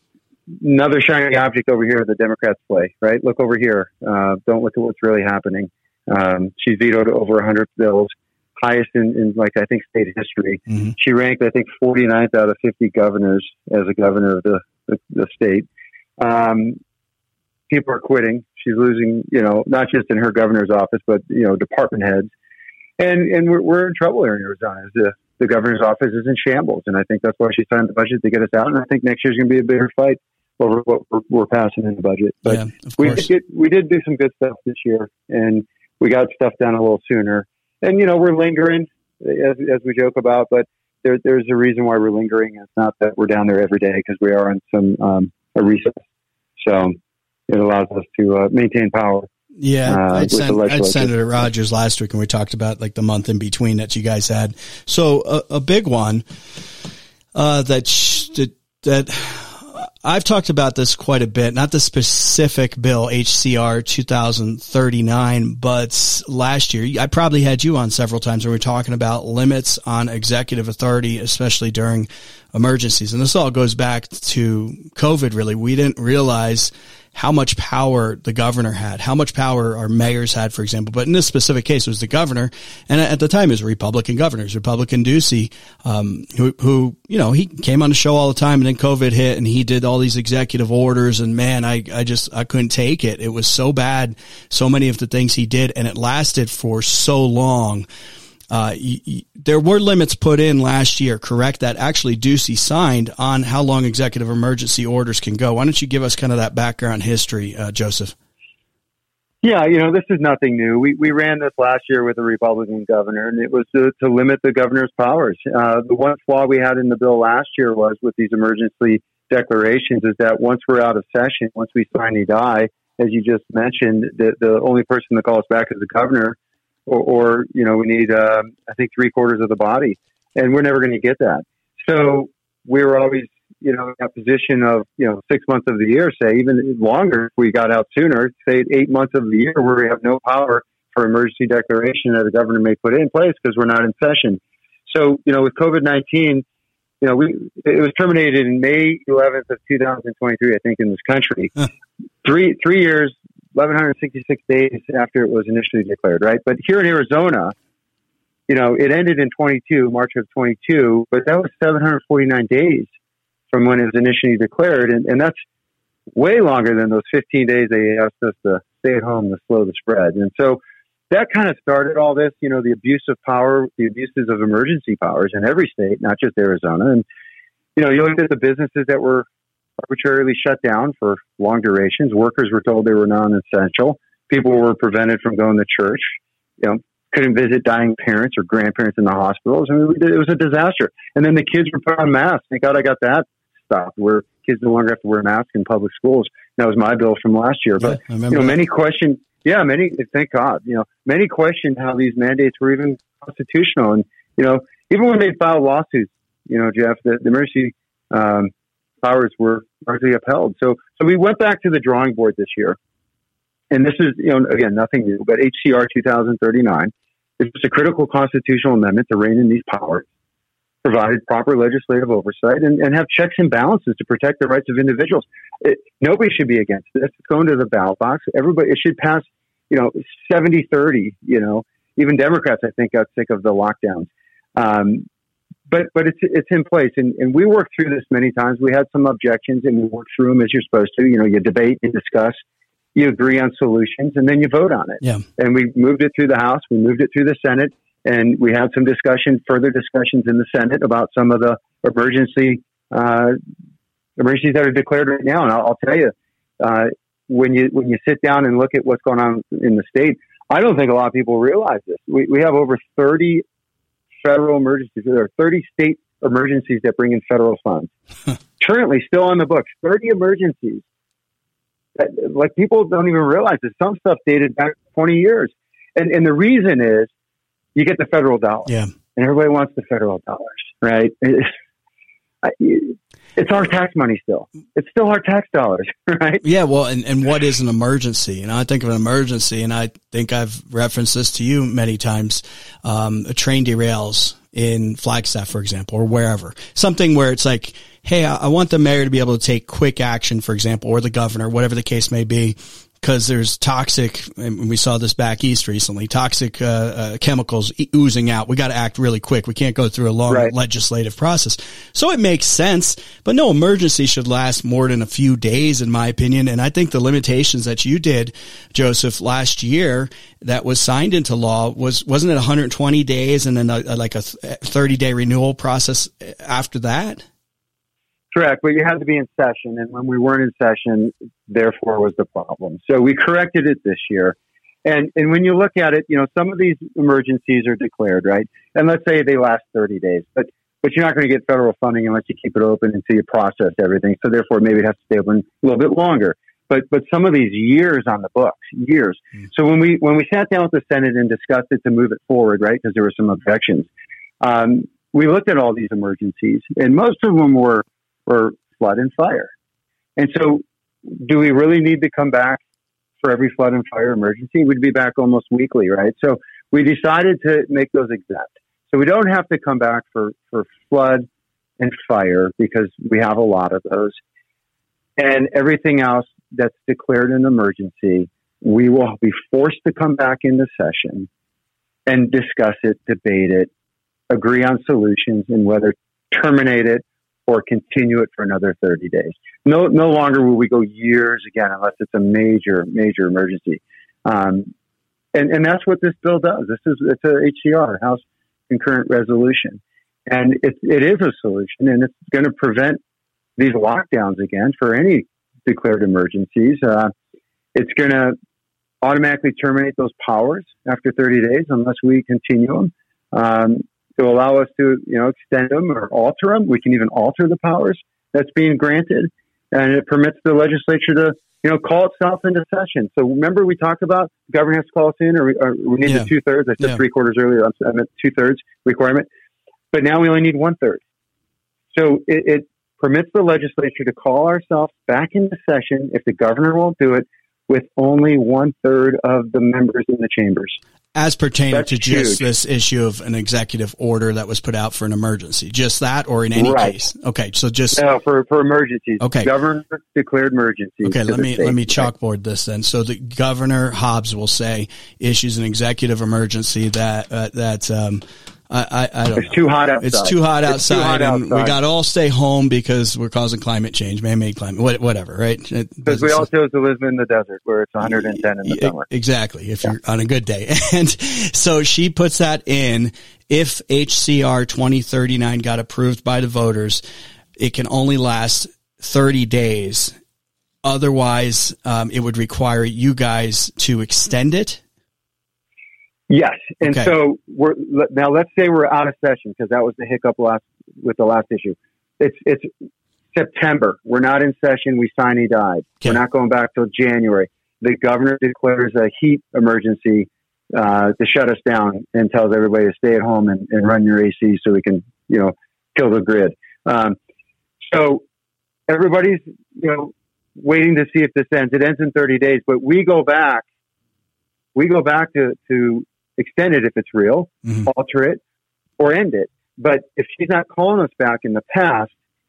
another shiny object over here, the Democrats play, right? Look over here. Uh, don't look at what's really happening. Um, she's vetoed over one hundred bills, highest in, in, like, I think, state history. Mm-hmm. She ranked, I think, forty-ninth out of fifty governors as a governor of the, the, the state. Um, people are quitting. She's losing, you know, not just in her governor's office, but, you know, department heads. And and we're, we're in trouble here in Arizona. The, the governor's office is in shambles. And I think that's why she signed the budget to get us out. And I think next year's going to be a bigger fight over what we're, we're passing in the budget. But yeah, of we course. did, get, we did do some good stuff this year, and we got stuff done a little sooner. And, you know, we're lingering, as, as we joke about, but there, there's a reason why we're lingering. It's not that we're down there every day, because we are on some um, a recess. So it allows us to uh, maintain power. Yeah, uh, I'd, send, I'd Senator Rogers last week, and we talked about like the month in between that you guys had. So a, a big one uh, that, sh- that that I've talked about this quite a bit, not the specific bill, H C R two thousand thirty-nine, but last year, I probably had you on several times when we were talking about limits on executive authority, especially during emergencies. And this all goes back to COVID, really. We didn't realize how much power the governor had, how much power our mayors had, for example. But in this specific case, it was the governor. And at the time, it was a Republican governor, it was Republican Ducey, um, who, who, you know, he came on the show all the time, and then COVID hit and he did all these executive orders. And man, I, I just, I couldn't take it. It was so bad. So many of the things he did, and it lasted for so long. Uh, y- y- there were limits put in last year, correct? That actually Ducey signed on how long executive emergency orders can go. Why don't you give us kind of that background history, uh, Joseph? Yeah, you know, this is nothing new. We we ran this last year with a Republican governor, and it was to, to limit the governor's powers. Uh, the one flaw we had in the bill last year was with these emergency declarations is that once we're out of session, once we sign and die, as you just mentioned, the, the only person to call us back is the governor. Or, or, you know, we need, uh, I think, three quarters of the body, and we're never going to get that. So we were always, you know, in that position of, you know, six months of the year, say, even longer if we got out sooner, say eight months of the year where we have no power for emergency declaration that the governor may put in place because we're not in session. So, you know, with COVID nineteen, you know, we it was terminated in May eleventh of two thousand twenty-three, I think, in this country. Huh. Three three years. eleven sixty-six days after it was initially declared, right? But here in Arizona, you know, it ended in twenty-two, March of twenty-two, but that was seven hundred forty-nine days from when it was initially declared. And, and that's way longer than those fifteen days they asked us to stay at home to slow the spread. And so that kind of started all this, you know, the abuse of power, the abuses of emergency powers in every state, not just Arizona. And, you know, you looked at the businesses that were arbitrarily shut down for long durations. Workers were told they were non-essential. People were prevented from going to church. You know, couldn't visit dying parents or grandparents in the hospitals. I mean, it was a disaster. And then the kids were put on masks. Thank God I got that stopped, where kids no longer have to wear masks in public schools. That was my bill from last year. But yeah, you know, that. many question, yeah, many. Thank God. You know, many questioned how these mandates were even constitutional. And you know, even when they filed lawsuits, you know, Jeff, the, the emergency um, powers were largely upheld. So, so we went back to the drawing board this year, and this is, you know, again, nothing new, but H C R two thousand thirty-nine is just a critical constitutional amendment to rein in these powers, provided proper legislative oversight, and, and have checks and balances to protect the rights of individuals. It, nobody should be against this. It's going to the ballot box. Everybody, it should pass, you know, seventy thirty, you know, even Democrats, I think, got sick of the lockdowns. Um, But but it's it's in place, and, and we worked through this many times. We had some objections, and we worked through them as you're supposed to. You know, you debate, you discuss, you agree on solutions, and then you vote on it. Yeah. And we moved it through the House, we moved it through the Senate, and we had some discussion, further discussions in the Senate about some of the emergency uh, emergencies that are declared right now. And I'll, I'll tell you, uh, when you when you sit down and look at what's going on in the state, I don't think a lot of people realize this. We we have over thirty federal emergencies. There are thirty state emergencies that bring in federal funds. Currently, still on the books, thirty emergencies. That, like, people don't even realize that some stuff dated back twenty years. And and the reason is you get the federal dollar. Yeah. And everybody wants the federal dollars, right? It's our tax money still. It's still our tax dollars, right? Yeah, well, and, and what is an emergency? You know, I think of an emergency, and I think I've referenced this to you many times. Um, a train derails in Flagstaff, for example, or wherever. Something where it's like, hey, I, I want the mayor to be able to take quick action, for example, or the governor, whatever the case may be, because there's toxic, and we saw this back east recently, toxic uh, uh, chemicals oozing out. We got to act really quick. We can't go through a long right. legislative process. So it makes sense, but no emergency should last more than a few days, in my opinion. And I think the limitations that you did, Joseph, last year that was signed into law was, wasn't it one hundred twenty days and then a, a, like a thirty day renewal process after that? Correct, but you had to be in session, and when we weren't in session, therefore was the problem. So we corrected it this year. And and when you look at it, you know, some of these emergencies are declared, right? And let's say they last thirty days, but but you're not going to get federal funding unless you keep it open until you process everything. So therefore, maybe it has to stay open a little bit longer. But but some of these years on the books, years. Mm. So when we when we sat down with the Senate and discussed it to move it forward, right, because there were some objections, um, we looked at all these emergencies, and most of them were for flood and fire. And so do we really need to come back for every flood and fire emergency? We'd be back almost weekly, right? So we decided to make those exempt. So we don't have to come back for, for flood and fire because we have a lot of those. And everything else that's declared an emergency, we will be forced to come back into session and discuss it, debate it, agree on solutions, and whether terminate it or continue it for another thirty days. No, no longer will we go years again unless it's a major, major emergency. Um, and, and that's what this bill does. This is, it's a H C R, House Concurrent Resolution. And it, it is a solution, and it's going to prevent these lockdowns again for any declared emergencies. Uh, it's going to automatically terminate those powers after thirty days unless we continue them. Um, to allow us to, you know, extend them or alter them. We can even alter the powers that's being granted, and it permits the legislature to, you know, call itself into session. So remember we talked about the governor has to call us in, or we, or we need yeah. the two thirds. I said yeah. three quarters earlier. I meant two thirds requirement, but now we only need one third. So it, it permits the legislature to call ourselves back into session if the governor won't do it, with only one third of the members in the chambers. As pertaining That's to just huge. this issue of an executive order that was put out for an emergency, just that, or in any right. case? Okay, so just no for for emergencies. Okay, governor declared emergency. Okay, let me state. let me chalkboard this then. So the Governor Hobbs will say issues an executive emergency that uh, that um, I, I, I don't it's know. too hot outside. It's too hot it's outside, too hot and outside. we got to all stay home because we're causing climate change, man-made climate, whatever, right? Because we all chose to live in the desert where it's one hundred ten in the summer. Exactly, if yeah. you're on a good day. And so she puts that in. If H C R twenty thirty-nine got approved by the voters, it can only last thirty days. Otherwise, um, it would require you guys to extend it. Yes, and okay. so we're now. Let's say we're out of session because that was the hiccup last with the last issue. It's it's September. We're not in session. We sine died. Okay. We're not going back till January. The governor declares a heat emergency uh, to shut us down and tells everybody to stay at home and, and run your A C so we can, you know, kill the grid. Um, so everybody's, you know, waiting to see if this ends. It ends in thirty days, but we go back. We go back to to. extend it if it's real, mm-hmm. alter it, or end it. But if she's not calling us back in the past,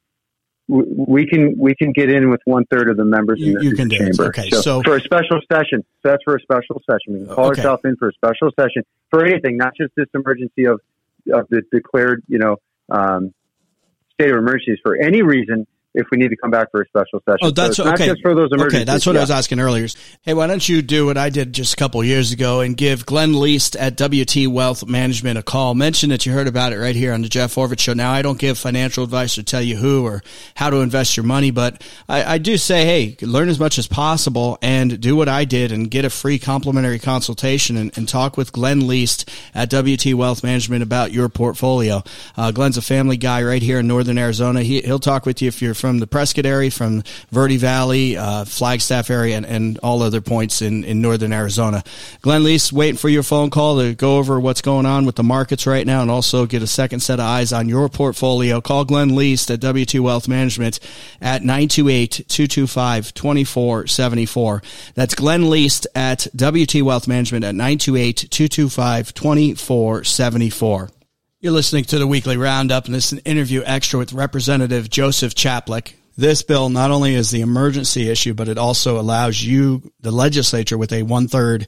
we, we can we can get in with one third of the members you, in the you can chamber. Do it. Okay, so, so for a special session, so that's for a special session. We can call okay. ourselves in for a special session for anything, not just this emergency of of the declared, you know, um, state of emergencies for any reason. If we need to come back for a special session. Oh, that's so it's okay. Not just for those emergencies. Okay, that's what yeah. I was asking earlier. Hey, why don't you do what I did just a couple of years ago and give Glenn Least at W T Wealth Management a call. Mention that you heard about it right here on the Jeff Orvich Show. Now, I don't give financial advice or tell you who or how to invest your money, but I, I do say, hey, learn as much as possible and do what I did and get a free complimentary consultation and, and talk with Glenn Least at W T Wealth Management about your portfolio. Uh, Glenn's a family guy right here in Northern Arizona. He, he'll talk with you if you're from the Prescott area, from Verde Valley, uh, Flagstaff area, and, and all other points in, in Northern Arizona. Glenn Least waiting for your phone call to go over what's going on with the markets right now and also get a second set of eyes on your portfolio. Call Glenn Least at W T Wealth Management at nine two eight, two two five, two four seven four. That's Glenn Least at W T Wealth Management at nine two eight, two two five, two four seven four. You're listening to the Weekly Roundup, and this is an interview extra with Representative Joseph Chaplik. This bill not only is the emergency issue, but it also allows you, the legislature, with a one-third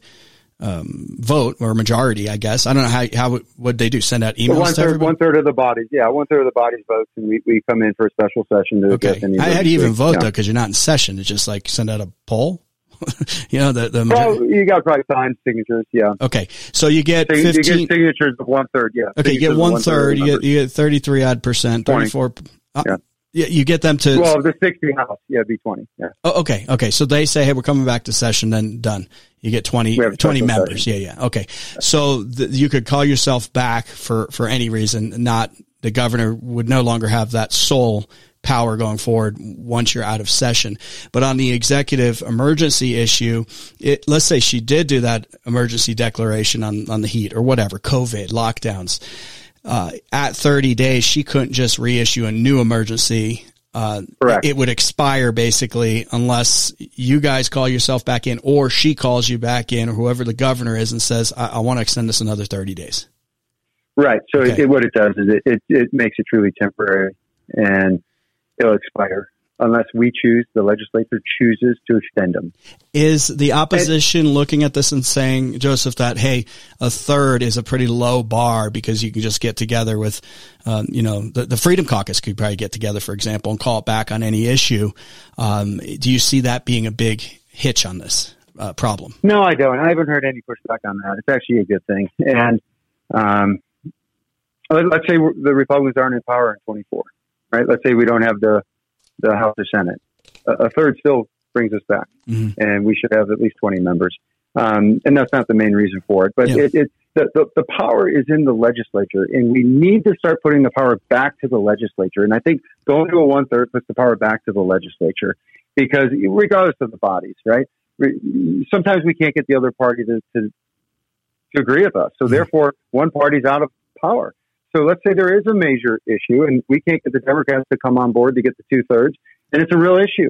um, vote or majority, I guess. I don't know how how would they do? Send out emails one to third, everybody? one third of the bodies, yeah, one third of the bodies votes, and we, we come in for a special session to okay. address any. How do you even vote yeah. though? Because you're not in session. It's just like send out a poll. you know the the. Well, majority. you got probably signed signatures, yeah. Okay, so you get so fifteen. You get signatures of one third, yeah. Okay, you get one third. You get you get thirty three odd percent, thirty four. Uh, yeah. Yeah, you get them to. Well, the sixty house, yeah, it'd be twenty. Yeah. Oh, okay, okay. So they say, hey, we're coming back to session. Then done. You get twenty, twenty members. Session. Yeah, yeah. Okay. So the, you could call yourself back for for any reason. Not the governor would no longer have that sole power going forward once you're out of session. But on the executive emergency issue, it, let's say she did do that emergency declaration on on the heat or whatever, COVID lockdowns. Uh, at thirty days, she couldn't just reissue a new emergency. Uh, Correct. It would expire basically unless you guys call yourself back in or she calls you back in or whoever the governor is and says, I, I want to extend this another thirty days. Right. So okay. it, it, what it does is it, it, it makes it truly temporary and it'll expire. unless we choose, the legislature chooses to extend them. Is the opposition and, looking at this and saying, Joseph, that, hey, a third is a pretty low bar because you can just get together with, um, you know, the, the Freedom Caucus could probably get together, for example, and call it back on any issue. Um, do you see that being a big hitch on this uh, problem? No, I don't. I haven't heard any pushback on that. It's actually a good thing. And um, let's say the Republicans aren't in power in twenty-four, right? Let's say we don't have the the House or Senate. A, a third still brings us back, mm-hmm. and we should have at least twenty members. Um, and that's not the main reason for it, but yeah. it, it the, the, the power is in the legislature, and we need to start putting the power back to the legislature. And I think going to a one third puts the power back to the legislature, because regardless of the bodies, right? Sometimes we can't get the other party to, to, to agree with us. So mm-hmm. therefore, one party's out of power. So let's say there is a major issue and we can't get the Democrats to come on board to get the two thirds, and it's a real issue.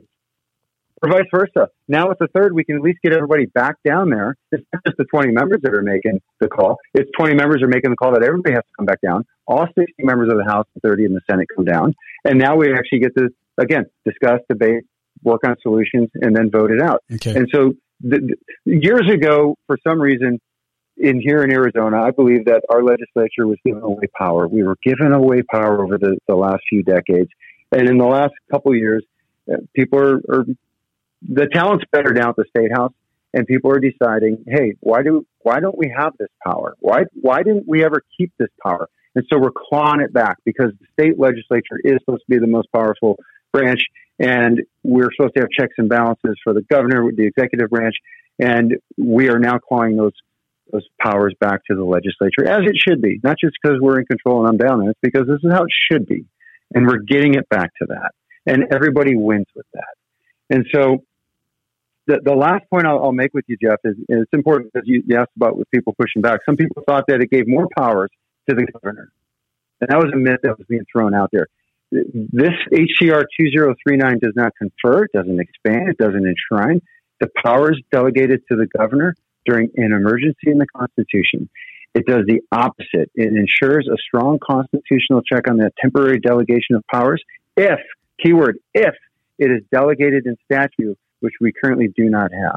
Or vice versa. Now with the third, we can at least get everybody back down there. It's not just the twenty members that are making the call. It's twenty members are making the call that everybody has to come back down. All sixty members of the House and thirty in the Senate come down. And now we actually get to, again, discuss, debate, work on solutions, and then vote it out. Okay. And so the, the, years ago, for some reason, in here in Arizona, I believe that our legislature was giving away power. We were giving away power over the, the last few decades. And in the last couple of years, uh, people are, are, the talent's better down at the State House, and people are deciding, hey, why do, why don't we have this power? Why, why didn't we ever keep this power? And so we're clawing it back, because the state legislature is supposed to be the most powerful branch, and we're supposed to have checks and balances for the governor, the executive branch, and we are now clawing those those powers back to the legislature, as it should be, not just because we're in control and I'm down there. It's because this is how it should be. And we're getting it back to that. And everybody wins with that. And so the, the last point I'll, I'll make with you, Jeff, is, is it's important, because you, you asked about with people pushing back. Some people thought that it gave more powers to the governor. And that was a myth that was being thrown out there. This H C R two thousand thirty-nine does not confer, it doesn't expand, it doesn't enshrine the powers delegated to the governor during an emergency in the Constitution. It does the opposite. It ensures a strong constitutional check on that temporary delegation of powers if, keyword, if it is delegated in statute, which we currently do not have.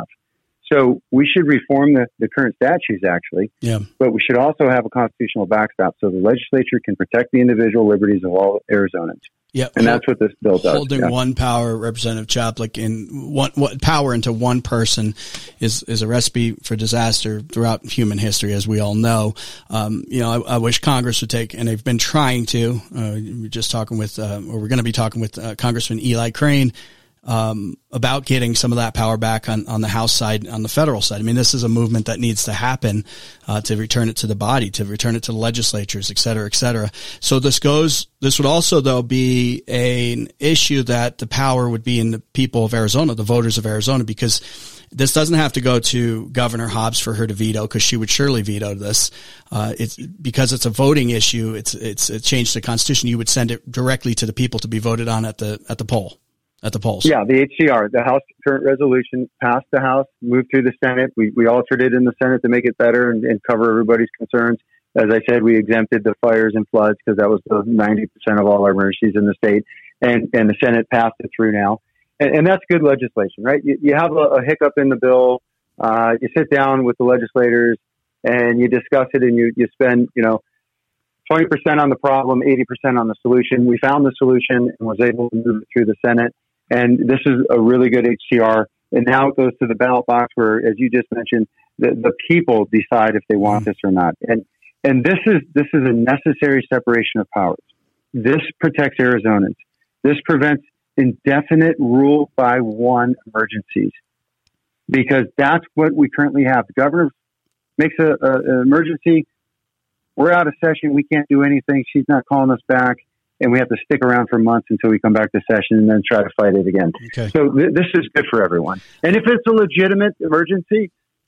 So we should reform the, the current statutes, actually, yeah. but we should also have a constitutional backstop so the legislature can protect the individual liberties of all Arizonans. Yeah, and that's what this bill does. Holding yeah. one power, Representative Chaplik, in one, one power into one person is is a recipe for disaster throughout human history, as we all know. Um, you know, I, I wish Congress would take, and they've been trying to. Uh, we're just talking with, uh, or we're going to be talking with uh, Congressman Eli Crane um, about getting some of that power back on, on the House side, on the federal side. I mean, this is a movement that needs to happen uh, to return it to the body, to return it to the legislatures, et cetera, et cetera. So this goes, this would also, though, be a, an issue that the power would be in the people of Arizona, the voters of Arizona, because this doesn't have to go to Governor Hobbs for her to veto, because she would surely veto this. Uh, it's because it's a voting issue. It's, it's a change to the Constitution. You would send it directly to the people to be voted on at the, at the poll. At the polls. Yeah, the H C R, the House Concurrent Resolution, passed the House, moved through the Senate. We we altered it in the Senate to make it better and, and cover everybody's concerns. As I said, we exempted the fires and floods, because that was the ninety percent of all our emergencies in the state. And, and the Senate passed it through now. And, and that's good legislation, right? You, you have a, a hiccup in the bill. Uh, you sit down with the legislators and you discuss it, and you, you spend, you know, twenty percent on the problem, eighty percent on the solution. We found the solution and was able to move it through the Senate. And this is a really good H C R. And now it goes to the ballot box where, as you just mentioned, the, the people decide if they want this or not. And and this is this is a necessary separation of powers. This protects Arizonans. This prevents indefinite rule by one emergencies, because that's what we currently have. The governor makes a, a, an emergency. We're out of session. We can't do anything. She's not calling us back. And we have to stick around for months until we come back to session and then try to fight it again. Okay. So th- this is good for everyone. And if it's a legitimate emergency,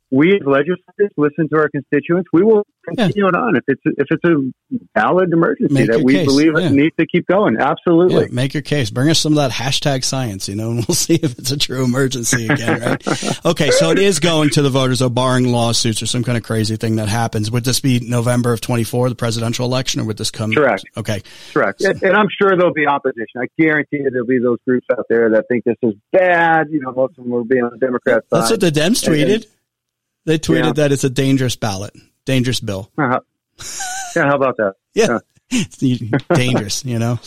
we as legislators listen to our constituents. We will continue yeah. it on if it's if it's a valid emergency make that we case. believe yeah. it needs to keep going. Absolutely, yeah, make your case. Bring us some of that hashtag science, you know, and we'll see if it's a true emergency again. Right? Okay, so it is going to the voters, though, barring lawsuits or some kind of crazy thing that happens. Would this be November of twenty-four, the presidential election, or would this come? Correct. Okay, correct. And, and I'm sure there'll be opposition. I guarantee you there'll be those groups out there that think this is bad. You know, most of them will be on the Democrat side. That's what the Dems tweeted. And, They tweeted yeah. that it's a dangerous ballot, dangerous bill. Uh-huh. Yeah, how about that? Yeah, yeah. It's dangerous, you know.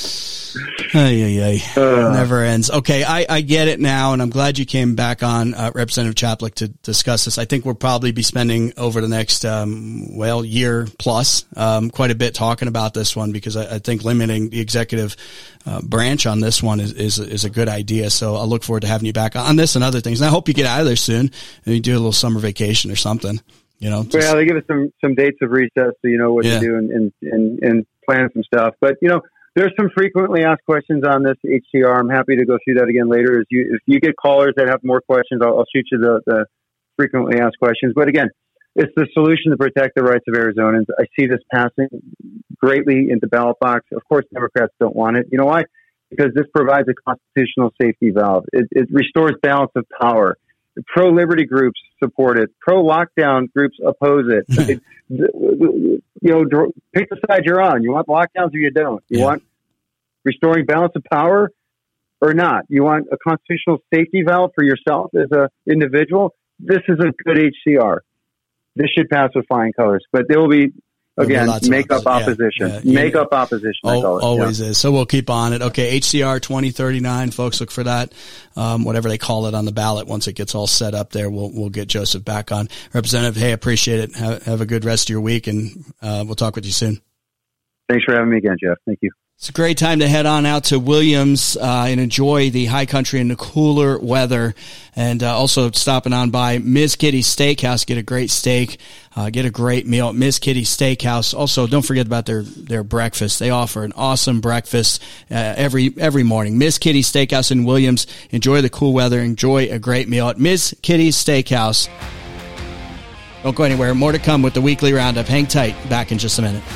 Ay, ay, ay. Uh, Never ends. Okay, I, I get it now, and I'm glad you came back on, uh, Representative Chaplik, to discuss this. I think we'll probably be spending over the next, um, well, year plus, um, quite a bit talking about this one, because I, I think limiting the executive uh, branch on this one is, is is a good idea. So I'll look forward to having you back on this and other things. And I hope you get out of there soon and you do a little summer vacation or something. You know, just, well, they give us some some dates of recess, so you know what yeah. to do and, and and and plan some stuff. But you know, there's some frequently asked questions on this H C R. I'm happy to go through that again later. As you, if you get callers that have more questions, I'll, I'll shoot you the, the frequently asked questions. But again, it's the solution to protect the rights of Arizonans. I see this passing greatly in the ballot box. Of course, Democrats don't want it. You know why? Because this provides a constitutional safety valve. It, it restores balance of power. Pro-liberty groups support it. Pro-lockdown groups oppose it. it you know, pick the side you're on. You want lockdowns or you don't? You yeah. want restoring balance of power or not? You want a constitutional safety valve for yourself as an individual? This is a good H C R. This should pass with flying colors. But there will be, again, make up opposition. Yeah, yeah. Make up opposition. I call it. Always yeah. is. So we'll keep on it. Okay, H C R twenty thirty-nine, folks, look for that. Um, whatever they call it on the ballot. Once it gets all set up there, we'll we'll get Joseph back on. Representative, hey, appreciate it. Have, have a good rest of your week, and uh, we'll talk with you soon. Thanks for having me again, Jeff. Thank you. It's a great time to head on out to Williams uh, and enjoy the high country and the cooler weather. And uh, also stopping on by Miz Kitty's Steakhouse, get a great steak, uh, get a great meal at Miz Kitty's Steakhouse. Also, don't forget about their, their breakfast. They offer an awesome breakfast uh, every every morning. Miz Kitty's Steakhouse in Williams. Enjoy the cool weather. Enjoy a great meal at Miz Kitty's Steakhouse. Don't go anywhere. More to come with the weekly roundup. Hang tight. Back in just a minute.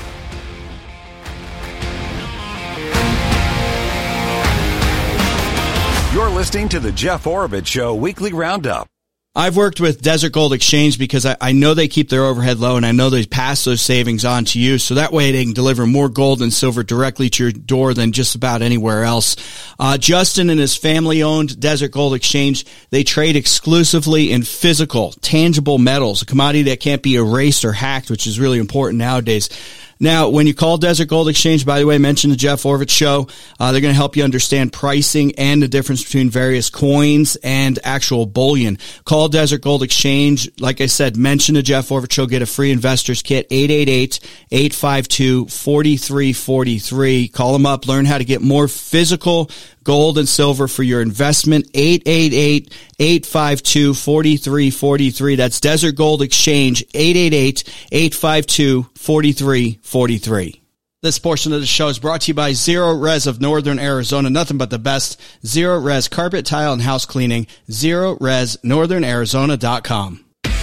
You're listening to the Jeff Oravits Show Weekly Roundup. I've worked with Desert Gold Exchange because I, I know they keep their overhead low, and I know they pass those savings on to you, so that way they can deliver more gold and silver directly to your door than just about anywhere else. Uh, Justin and his family-owned Desert Gold Exchange, they trade exclusively in physical, tangible metals, a commodity that can't be erased or hacked, which is really important nowadays. Now, when you call Desert Gold Exchange, by the way, mention the Jeff Oravits Show. Uh, they're going to help you understand pricing and the difference between various coins and actual bullion. Call Desert Gold Exchange. Like I said, mention the Jeff Oravits Show. Get a free investor's kit, eight eight eight, eight five two, four three four three. Call them up. Learn how to get more physical gold and silver for your investment. eight eight eight, eight five two, four three four three. That's Desert Gold Exchange, eight eight eight, eight five two, four three four three. This portion of the show is brought to you by Zero Res of Northern Arizona. Nothing but the best. Zero Res carpet, tile, and house cleaning. Zero Res Northern Arizona dot com.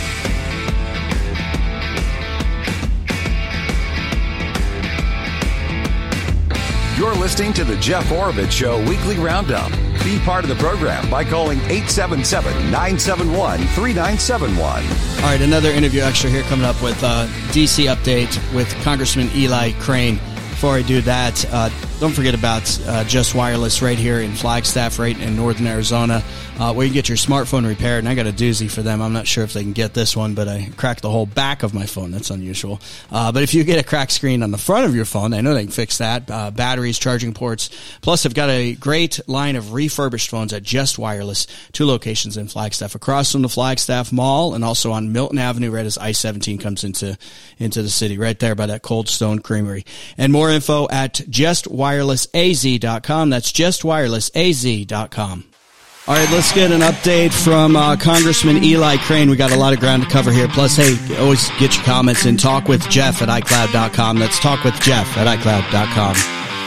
You're listening to the Jeff Oravits Show Weekly Roundup. Be part of the program by calling eight seven seven, nine seven one, three nine seven one. All right, another interview extra here coming up with uh, D C update with Congressman Eli Crane. Before I do that, uh, don't forget about uh, Just Wireless right here in Flagstaff, right in northern Arizona, uh, where you can get your smartphone repaired. And I got a doozy for them. I'm not sure if they can get this one, but I cracked the whole back of my phone. That's unusual. Uh, but if you get a cracked screen on the front of your phone, I know they can fix that. Uh, batteries, charging ports. Plus, they've got a great line of refurbished phones at Just Wireless, two locations in Flagstaff, across from the Flagstaff Mall and also on Milton Avenue, right as I seventeen comes into into the city, right there by that Cold Stone Creamery. And more info at just wireless a z dot com. That's just wireless a z dot com. All right, let's get an update from uh, Congressman Eli Crane. We got a lot of ground to cover here. Plus, hey, always get your comments in. Talk with Jeff at i cloud dot com. That's talk with Jeff at i cloud dot com.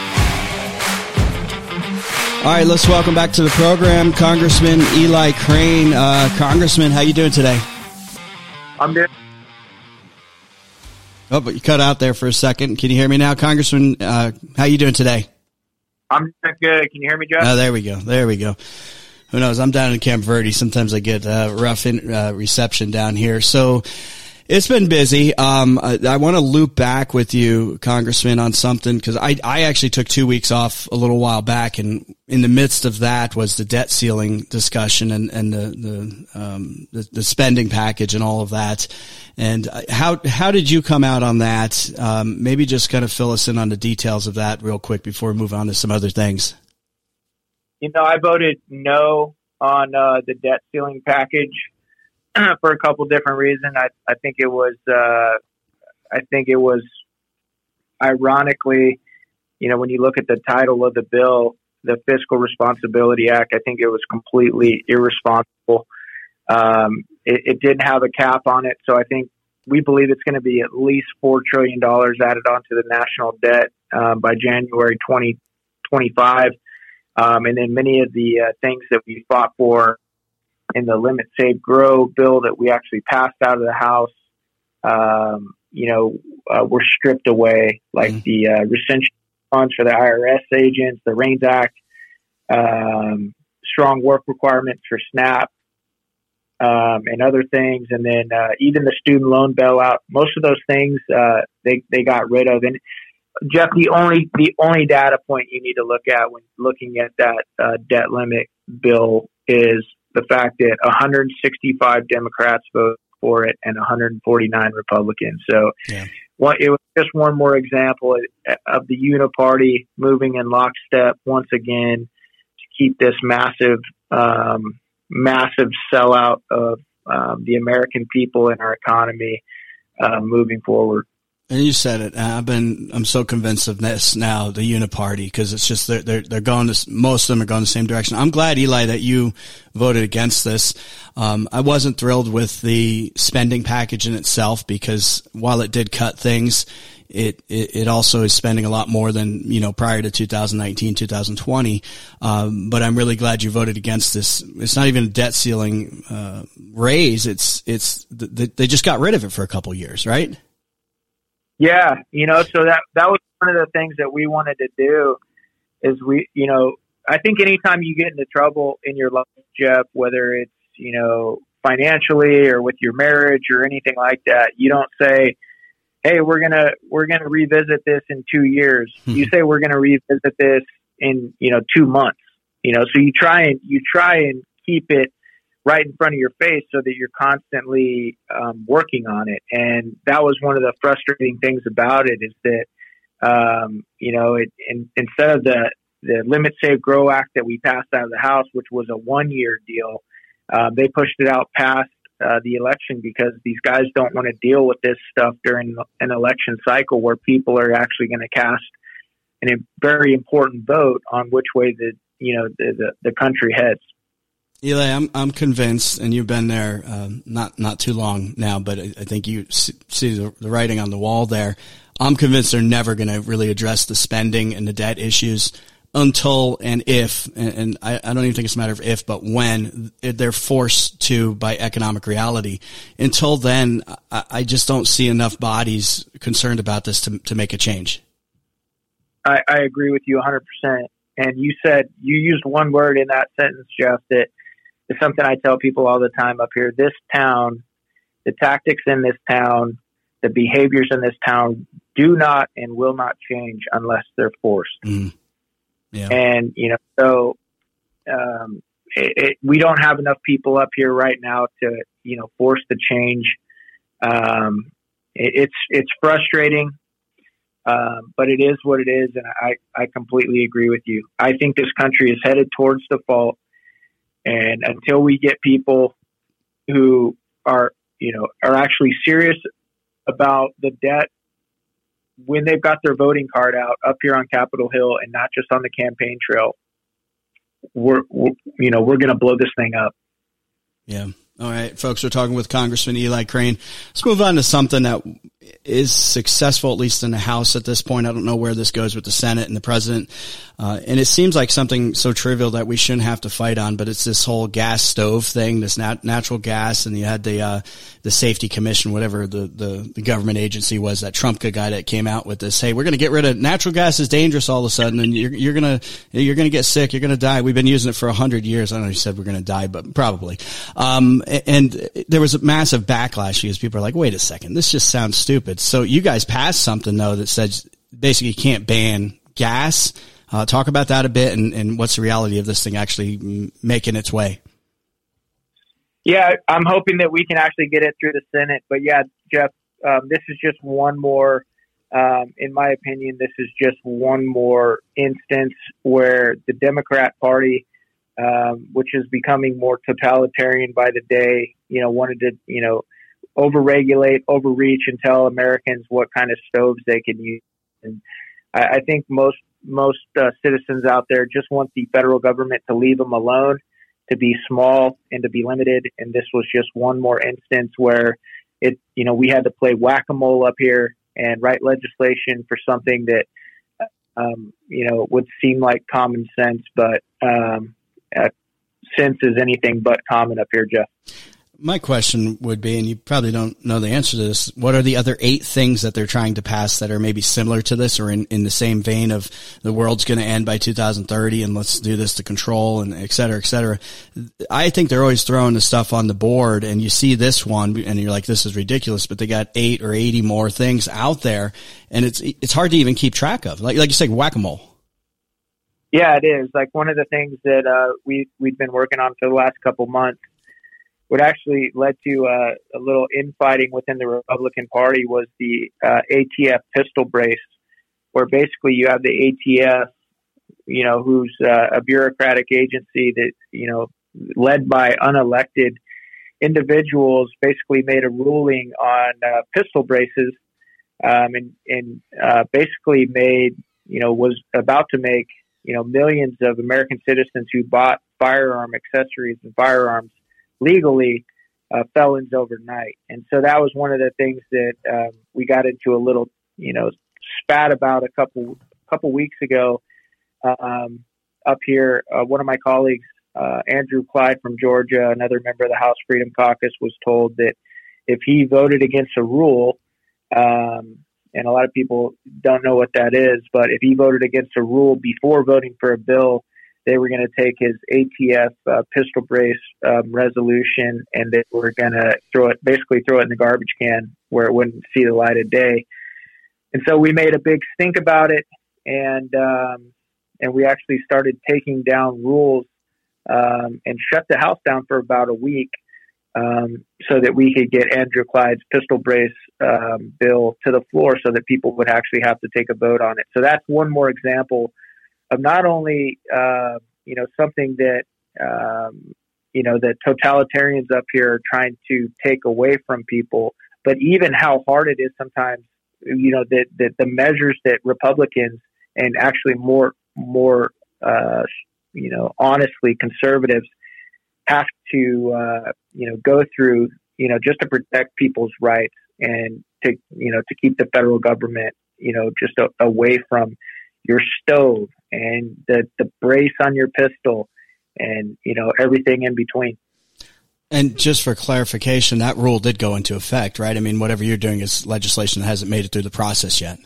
All right, let's welcome back to the program Congressman Eli Crane. Uh, Congressman, how you doing today? I'm there. Oh, but you cut out there for a second. Can you hear me now, Congressman? Uh, how you doing today? I'm good. Can you hear me, Jeff? Oh, there we go. There we go. Who knows? I'm down in Camp Verde. Sometimes I get uh, rough in, uh, reception down here. So it's been busy. Um, I, I want to loop back with you, Congressman, on something because I, I actually took two weeks off a little while back, and in the midst of that was the debt ceiling discussion and, and the the, um, the the spending package and all of that. And how how did you come out on that? Um, maybe just kind of fill us in on the details of that real quick before we move on to some other things. You know, I voted no on uh, the debt ceiling package for a couple different reasons. I, I think it was, uh, I think it was, ironically, you know, when you look at the title of the bill, the Fiscal Responsibility Act, I think it was completely irresponsible. Um, it, it didn't have a cap on it, so I think we believe it's going to be at least four trillion dollars added onto the national debt um, by January twenty twenty-five. Um, and then many of the uh, things that we fought for in the Limit, Save, Grow bill that we actually passed out of the House, um, you know, uh, were stripped away, like mm. the uh, recension funds for the I R S agents, the RAINS Act, um, strong work requirements for SNAP, um, and other things. And then uh, even the student loan bailout, most of those things uh, they, they got rid of. And Jeff, the only the only data point you need to look at when looking at that uh, debt limit bill is the fact that one hundred sixty-five Democrats voted for it and one hundred forty-nine Republicans. So yeah. well, it was just one more example of the Uniparty moving in lockstep once again to keep this massive, um, massive sellout of um, the American people and our economy uh, moving forward. And you said it. I've been, I'm so convinced of this now, the Uniparty, because it's just, they're, they're, they're going to, most of them are going the same direction. I'm glad, Eli, that you voted against this. Um, I wasn't thrilled with the spending package in itself because while it did cut things, it, it, it also is spending a lot more than, you know, prior to two thousand nineteen, two thousand twenty. Um, but I'm really glad you voted against this. It's not even a debt ceiling, uh, raise. It's, it's, they just got rid of it for a couple years, right? Yeah, you know, so that that was one of the things that we wanted to do is we, you know, I think anytime you get into trouble in your life, Jeff, whether it's, you know, financially or with your marriage or anything like that, you don't say, hey, we're going to we're going to revisit this in two years. Hmm. You say we're going to revisit this in, you know, two months. You know, so you try and you try and keep it right in front of your face so that you're constantly um, working on it. And that was one of the frustrating things about it is that, um, you know, it, in, instead of the, the Limit, Save, Grow Act that we passed out of the House, which was a one-year deal, uh, they pushed it out past uh, the election because these guys don't want to deal with this stuff during an election cycle where people are actually going to cast an, a very important vote on which way the, you know, the, the, the country heads. Eli, I'm I'm convinced, and you've been there um, not not too long now, but I, I think you see the, the writing on the wall there. I'm convinced they're never going to really address the spending and the debt issues until and if, and, and I, I don't even think it's a matter of if, but when they're forced to by economic reality. Until then, I, I just don't see enough bodies concerned about this to to make a change. I, I agree with you one hundred percent. And you said, you used one word in that sentence, Jeff, that it's something I tell people all the time up here. This town, the tactics in this town, the behaviors in this town do not and will not change unless they're forced. Mm. Yeah. And, you know, so um, it, it, we don't have enough people up here right now to, you know, force the change. Um, it, it's it's frustrating, um, but it is what it is. And I, I completely agree with you. I think this country is headed towards default. And until we get people who are, you know, are actually serious about the debt when they've got their voting card out up here on Capitol Hill and not just on the campaign trail, we're, we're you know, we're going to blow this thing up. Yeah. All right, folks, we're talking with Congressman Eli Crane. Let's move on to something that is successful, at least in the House at this point. I don't know where this goes with the Senate and the president. Uh, and it seems like something so trivial that we shouldn't have to fight on, but it's this whole gas stove thing, this nat- natural gas. And you had the, uh, the safety commission, whatever the, the, the government agency was, that Trump guy that came out with this. Hey, we're going to get rid of natural gas is dangerous all of a sudden. And you're, you're going to, you're going to get sick. You're going to die. We've been using it for a hundred years. I don't know if you said we're going to die, but probably. Um, and there was a massive backlash because people are like, wait a second, this just sounds stupid. So you guys passed something though that says basically you can't ban gas. Uh, talk about that a bit, and, and what's the reality of this thing actually making its way? Yeah, I'm hoping that we can actually get it through the Senate. But yeah, Jeff, um, this is just one more, um, in my opinion, this is just one more instance where the Democrat Party, um, which is becoming more totalitarian by the day, you know, wanted to, you know, overregulate, overreach, and tell Americans what kind of stoves they can use. And I, I think most most uh, citizens out there just want the federal government to leave them alone, to be small and to be limited. And this was just one more instance where it, you know, we had to play whack-a-mole up here and write legislation for something that, um, you know, would seem like common sense, but um, uh, sense is anything but common up here, Jeff. My question would be, and you probably don't know the answer to this, what are the other eight things that they're trying to pass that are maybe similar to this or in, in the same vein of the world's going to end by two thousand thirty and let's do this to control and et cetera, et cetera. I think they're always throwing the stuff on the board, and you see this one and you're like, this is ridiculous, but they got eight or eighty more things out there, and it's it's hard to even keep track of. Like, like you said, whack-a-mole. Yeah, it is. Like one of the things that uh, we, we've been working on for the last couple months, what actually led to uh, a little infighting within the Republican Party was the uh, A T F pistol brace, where basically you have the A T F, you know, who's uh, a bureaucratic agency that, you know, led by unelected individuals, basically made a ruling on uh, pistol braces, um, and, and uh, basically made, you know, was about to make, you know, millions of American citizens who bought firearm accessories and firearms legally uh, felons overnight. And so that was one of the things that um, we got into a little, you know, spat about a couple couple weeks ago um, up here. Uh, one of my colleagues, uh, Andrew Clyde from Georgia, another member of the House Freedom Caucus, was told that if he voted against a rule, um, and a lot of people don't know what that is, but if he voted against a rule before voting for a bill, they were going to take his A T F uh, pistol brace um, resolution, and they were going to throw it, basically throw it in the garbage can where it wouldn't see the light of day. And so we made a big stink about it, and um, and we actually started taking down rules um, and shut the House down for about a week um, so that we could get Andrew Clyde's pistol brace um, bill to the floor so that people would actually have to take a vote on it. So that's one more example of not only, uh, you know, something that, um, you know, that totalitarians up here are trying to take away from people, but even how hard it is sometimes, you know, that, that the measures that Republicans and actually more, more, uh, you know, honestly conservatives have to, uh, you know, go through, you know, just to protect people's rights and to, you know, to keep the federal government, you know, just a, away from your stove and the, the brace on your pistol and, you know, everything in between. And just for clarification, that rule did go into effect, right? I mean, whatever you're doing is legislation that hasn't made it through the process yet.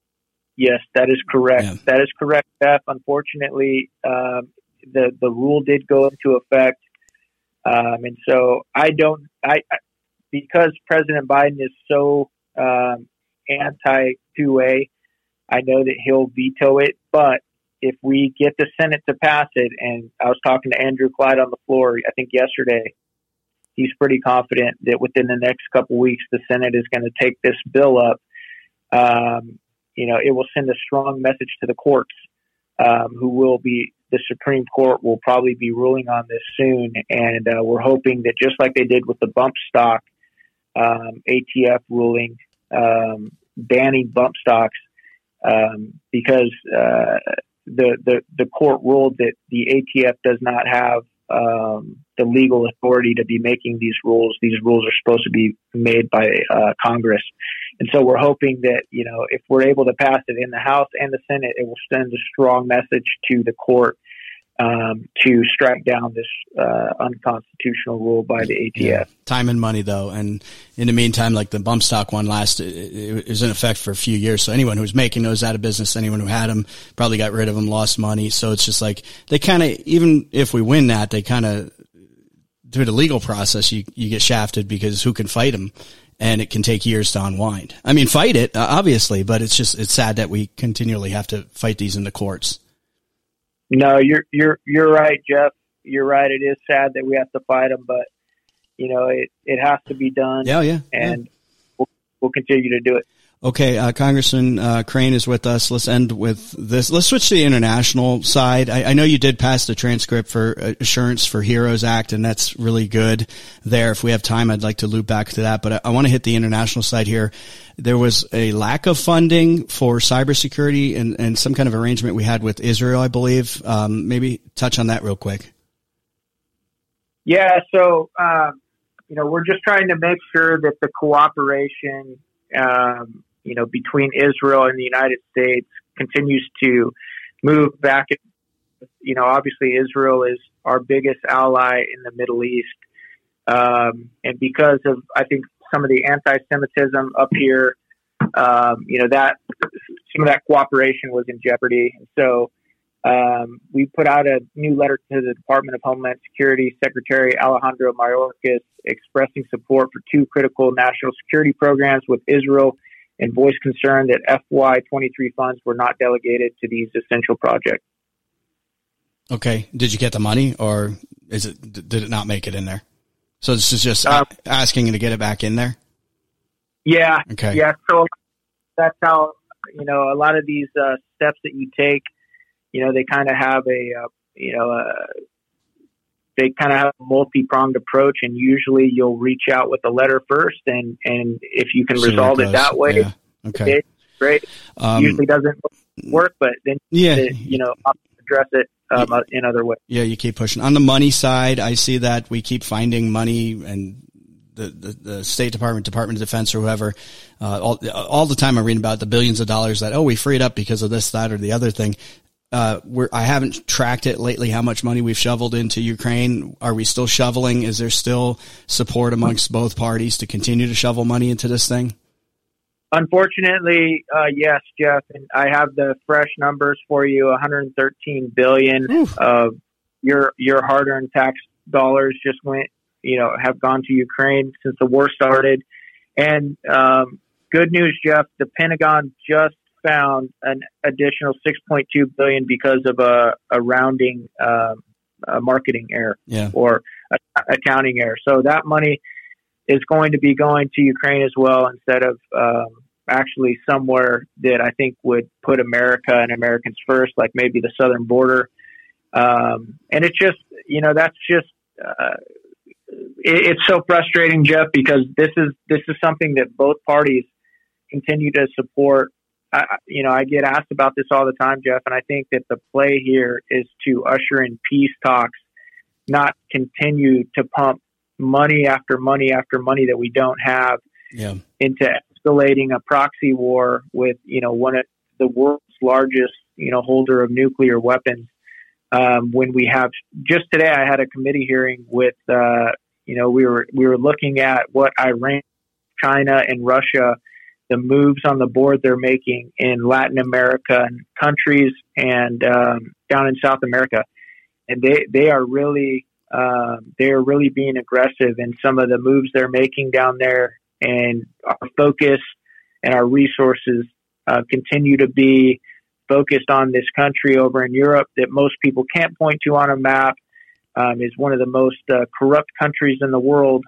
Yes, that is correct. Yeah. That is correct, Beth. Unfortunately, um, the, the rule did go into effect. Um, and so I don't, I, because President Biden is so um, anti two A, I know that he'll veto it, but if we get the Senate to pass it, and I was talking to Andrew Clyde on the floor, I think yesterday, he's pretty confident that within the next couple of weeks, the Senate is going to take this bill up. Um, you know, it will send a strong message to the courts, um, who will be, the Supreme Court will probably be ruling on this soon. And uh, we're hoping that just like they did with the bump stock um, A T F ruling, um, banning bump stocks, um, because uh, the, the, the court ruled that the A T F does not have um, the legal authority to be making these rules. These rules are supposed to be made by uh, Congress. And so we're hoping that, you know, if we're able to pass it in the House and the Senate, it will send a strong message to the court um, to strike down this uh, unconstitutional rule by the A T F. Yeah. Time and money, though. And in the meantime, like the bump stock one last, it, it was in effect for a few years. So anyone who was making those out of business, anyone who had them probably got rid of them, lost money. So it's just like they kind of, even if we win that, they kind of, through the legal process, you, you get shafted because who can fight them? And it can take years to unwind. I mean, fight it, uh, obviously, but it's just, it's sad that we continually have to fight these in the courts. No, you're, you're, you're right, Jeff. You're right. It is sad that we have to fight them, but you know, it, it has to be done. Yeah, yeah. And yeah. We'll, we'll continue to do it. Okay, uh, Congressman uh, Crane is with us. Let's end with this. Let's switch to the international side. I, I know you did pass the transcript for Assurance for Heroes Act, and that's really good there. If we have time, I'd like to loop back to that, but I, I want to hit the international side here. There was a lack of funding for cybersecurity and, and some kind of arrangement we had with Israel, I believe. Um, maybe touch on that real quick. Yeah, so, um, you know, we're just trying to make sure that the cooperation um, you know, between Israel and the United States continues to move back. You know, obviously Israel is our biggest ally in the Middle East. Um, and because of, I think, some of the anti-Semitism up here, um, you know, that some of that cooperation was in jeopardy. And so um, we put out a new letter to the Department of Homeland Security Secretary Alejandro Mayorkas expressing support for two critical national security programs with Israel and voiced concern that F Y twenty-three funds were not delegated to these essential projects. Okay. Did you get the money, or is it, did it not make it in there? So this is just um, asking to get it back in there? Yeah. Okay. Yeah. So that's how, you know, a lot of these uh, steps that you take, you know, they kind of have a, uh, you know, uh, they kind of have a multi-pronged approach, and usually you'll reach out with a letter first, and, and if you can See resolve it, it that way, yeah. Okay. It's great. Um, usually doesn't work, but then yeah. to, you know, address it um, in other ways. Yeah, you keep pushing. On the money side, I see that we keep finding money, and the, the, the State Department, Department of Defense, or whoever, uh, all, all the time I'm reading about the billions of dollars that, oh, we freed up because of this, that, or the other thing. Uh, we're, I haven't tracked it lately, how much money we've shoveled into Ukraine. Are we still shoveling? Is there still support amongst both parties to continue to shovel money into this thing? Unfortunately, uh, yes, Jeff, and I have the fresh numbers for you. one hundred thirteen billion dollars of your your hard-earned tax dollars just went, you know, have gone to Ukraine since the war started. And um, good news, Jeff, the Pentagon just found an additional six point two billion dollars because of a, a rounding uh, a marketing error yeah. or a, accounting error. So that money is going to be going to Ukraine as well, instead of um, actually somewhere that I think would put America and Americans first, like maybe the southern border. Um, and it's just, you know, that's just, uh, it, it's so frustrating, Jeff, because this is, this is something that both parties continue to support. I, you know, I get asked about this all the time, Jeff, and I think that the play here is to usher in peace talks, not continue to pump money after money after money that we don't have yeah. into escalating a proxy war with, you know, one of the world's largest, you know, holder of nuclear weapons. Um, when we have just today, I had a committee hearing with, uh, you know, we were, we were looking at what Iran, China, and Russia, the moves on the board they're making in Latin America and countries and um, down in South America. And they, they are really, um, they're really being aggressive in some of the moves they're making down there. And our focus and our resources uh, continue to be focused on this country over in Europe that most people can't point to on a map, um, is one of the most uh, corrupt countries in the world.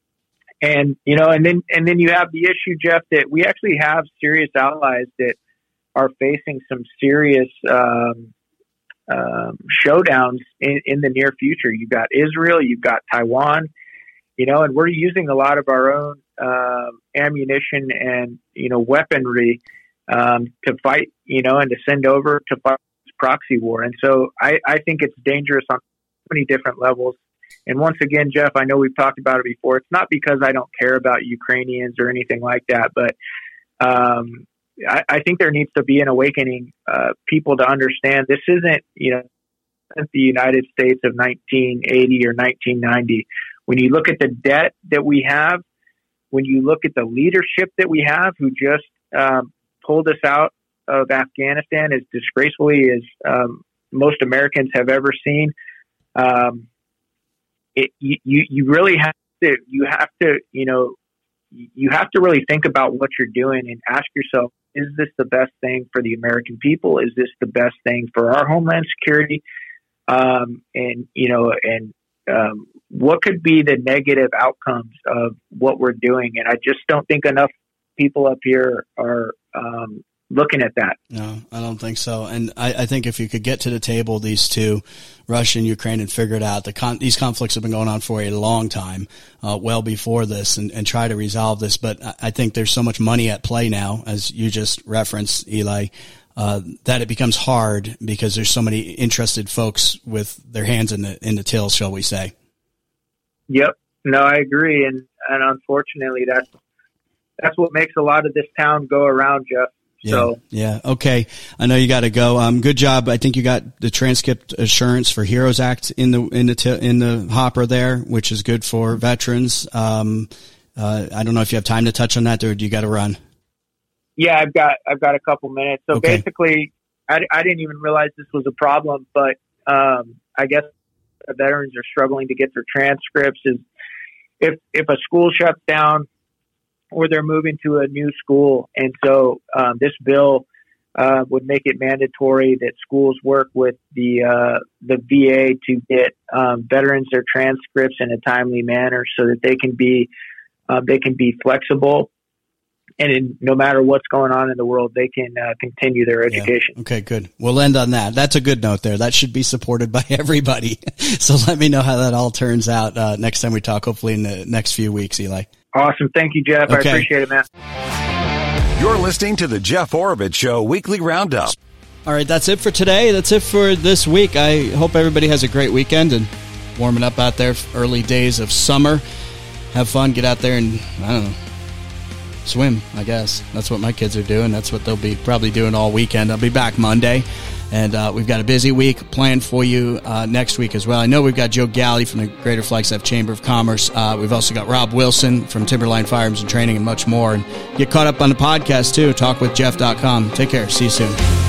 And, you know, and then, and then you have the issue, Jeff, that we actually have serious allies that are facing some serious, um, um, showdowns in, in the near future. You've got Israel, you've got Taiwan, you know, and we're using a lot of our own, um, ammunition and, you know, weaponry, um, to fight, you know, and to send over to fight this proxy war. And so I, I think it's dangerous on so many different levels. And once again, Jeff, I know we've talked about it before. It's not because I don't care about Ukrainians or anything like that, but um, I, I think there needs to be an awakening, uh, people to understand this isn't, you know, the United States of nineteen eighty or nineteen ninety. When you look at the debt that we have, when you look at the leadership that we have, who just um, pulled us out of Afghanistan as disgracefully as um, most Americans have ever seen, um, it, you, you really have to, you have to, you know, you have to really think about what you're doing and ask yourself, is this the best thing for the American people? Is this the best thing for our homeland security? Um, and, you know, and um, what could be the negative outcomes of what we're doing? And I just don't think enough people up here are um, looking at that. No, I don't think so. And I, I think if you could get to the table, these two, Russia and Ukraine, and figure it out, the con- these conflicts have been going on for a long time, uh, well before this, and, and try to resolve this. But I, I think there's so much money at play now, as you just referenced, Eli, uh, that it becomes hard because there's so many interested folks with their hands in the, in the till, shall we say. Yep. No, I agree. And, and unfortunately, that's, that's what makes a lot of this town go around, Jeff. Yeah, so, yeah. Okay. I know you got to go. Um, good job. I think you got the transcript assurance for HEROES Act in the, in the, t- in the hopper there, which is good for veterans. Um, uh, I don't know if you have time to touch on that, or do you got to run? Yeah, I've got, I've got a couple minutes. So okay. basically I, I didn't even realize this was a problem, but, um, I guess veterans are struggling to get their transcripts. Is if, if a school shuts down, or they're moving to a new school. And so um, this bill uh, would make it mandatory that schools work with the uh, the V A to get um, veterans their transcripts in a timely manner, so that they can be uh, they can be flexible, and in, no matter what's going on in the world, they can uh, continue their education. Yeah. Okay, good. We'll end on that. That's a good note there. That should be supported by everybody. So let me know how that all turns out uh, next time we talk, hopefully in the next few weeks, Eli. Awesome. Thank you, Jeff. Okay. I appreciate it, man. You're listening to the Jeff Oravits Show Weekly Roundup. All right, that's it for today. That's it for this week. I hope everybody has a great weekend and warming up out there, early days of summer. Have fun. Get out there and, I don't know, swim, I guess. That's what my kids are doing. That's what they'll be probably doing all weekend. I'll be back Monday. And uh, we've got a busy week planned for you uh, next week as well. I know we've got Joe Galley from the Greater Flagstaff Chamber of Commerce. Uh, we've also got Rob Wilson from Timberline Firearms and Training, and much more. And get caught up on the podcast, too, talk with jeff dot com. Take care. See you soon.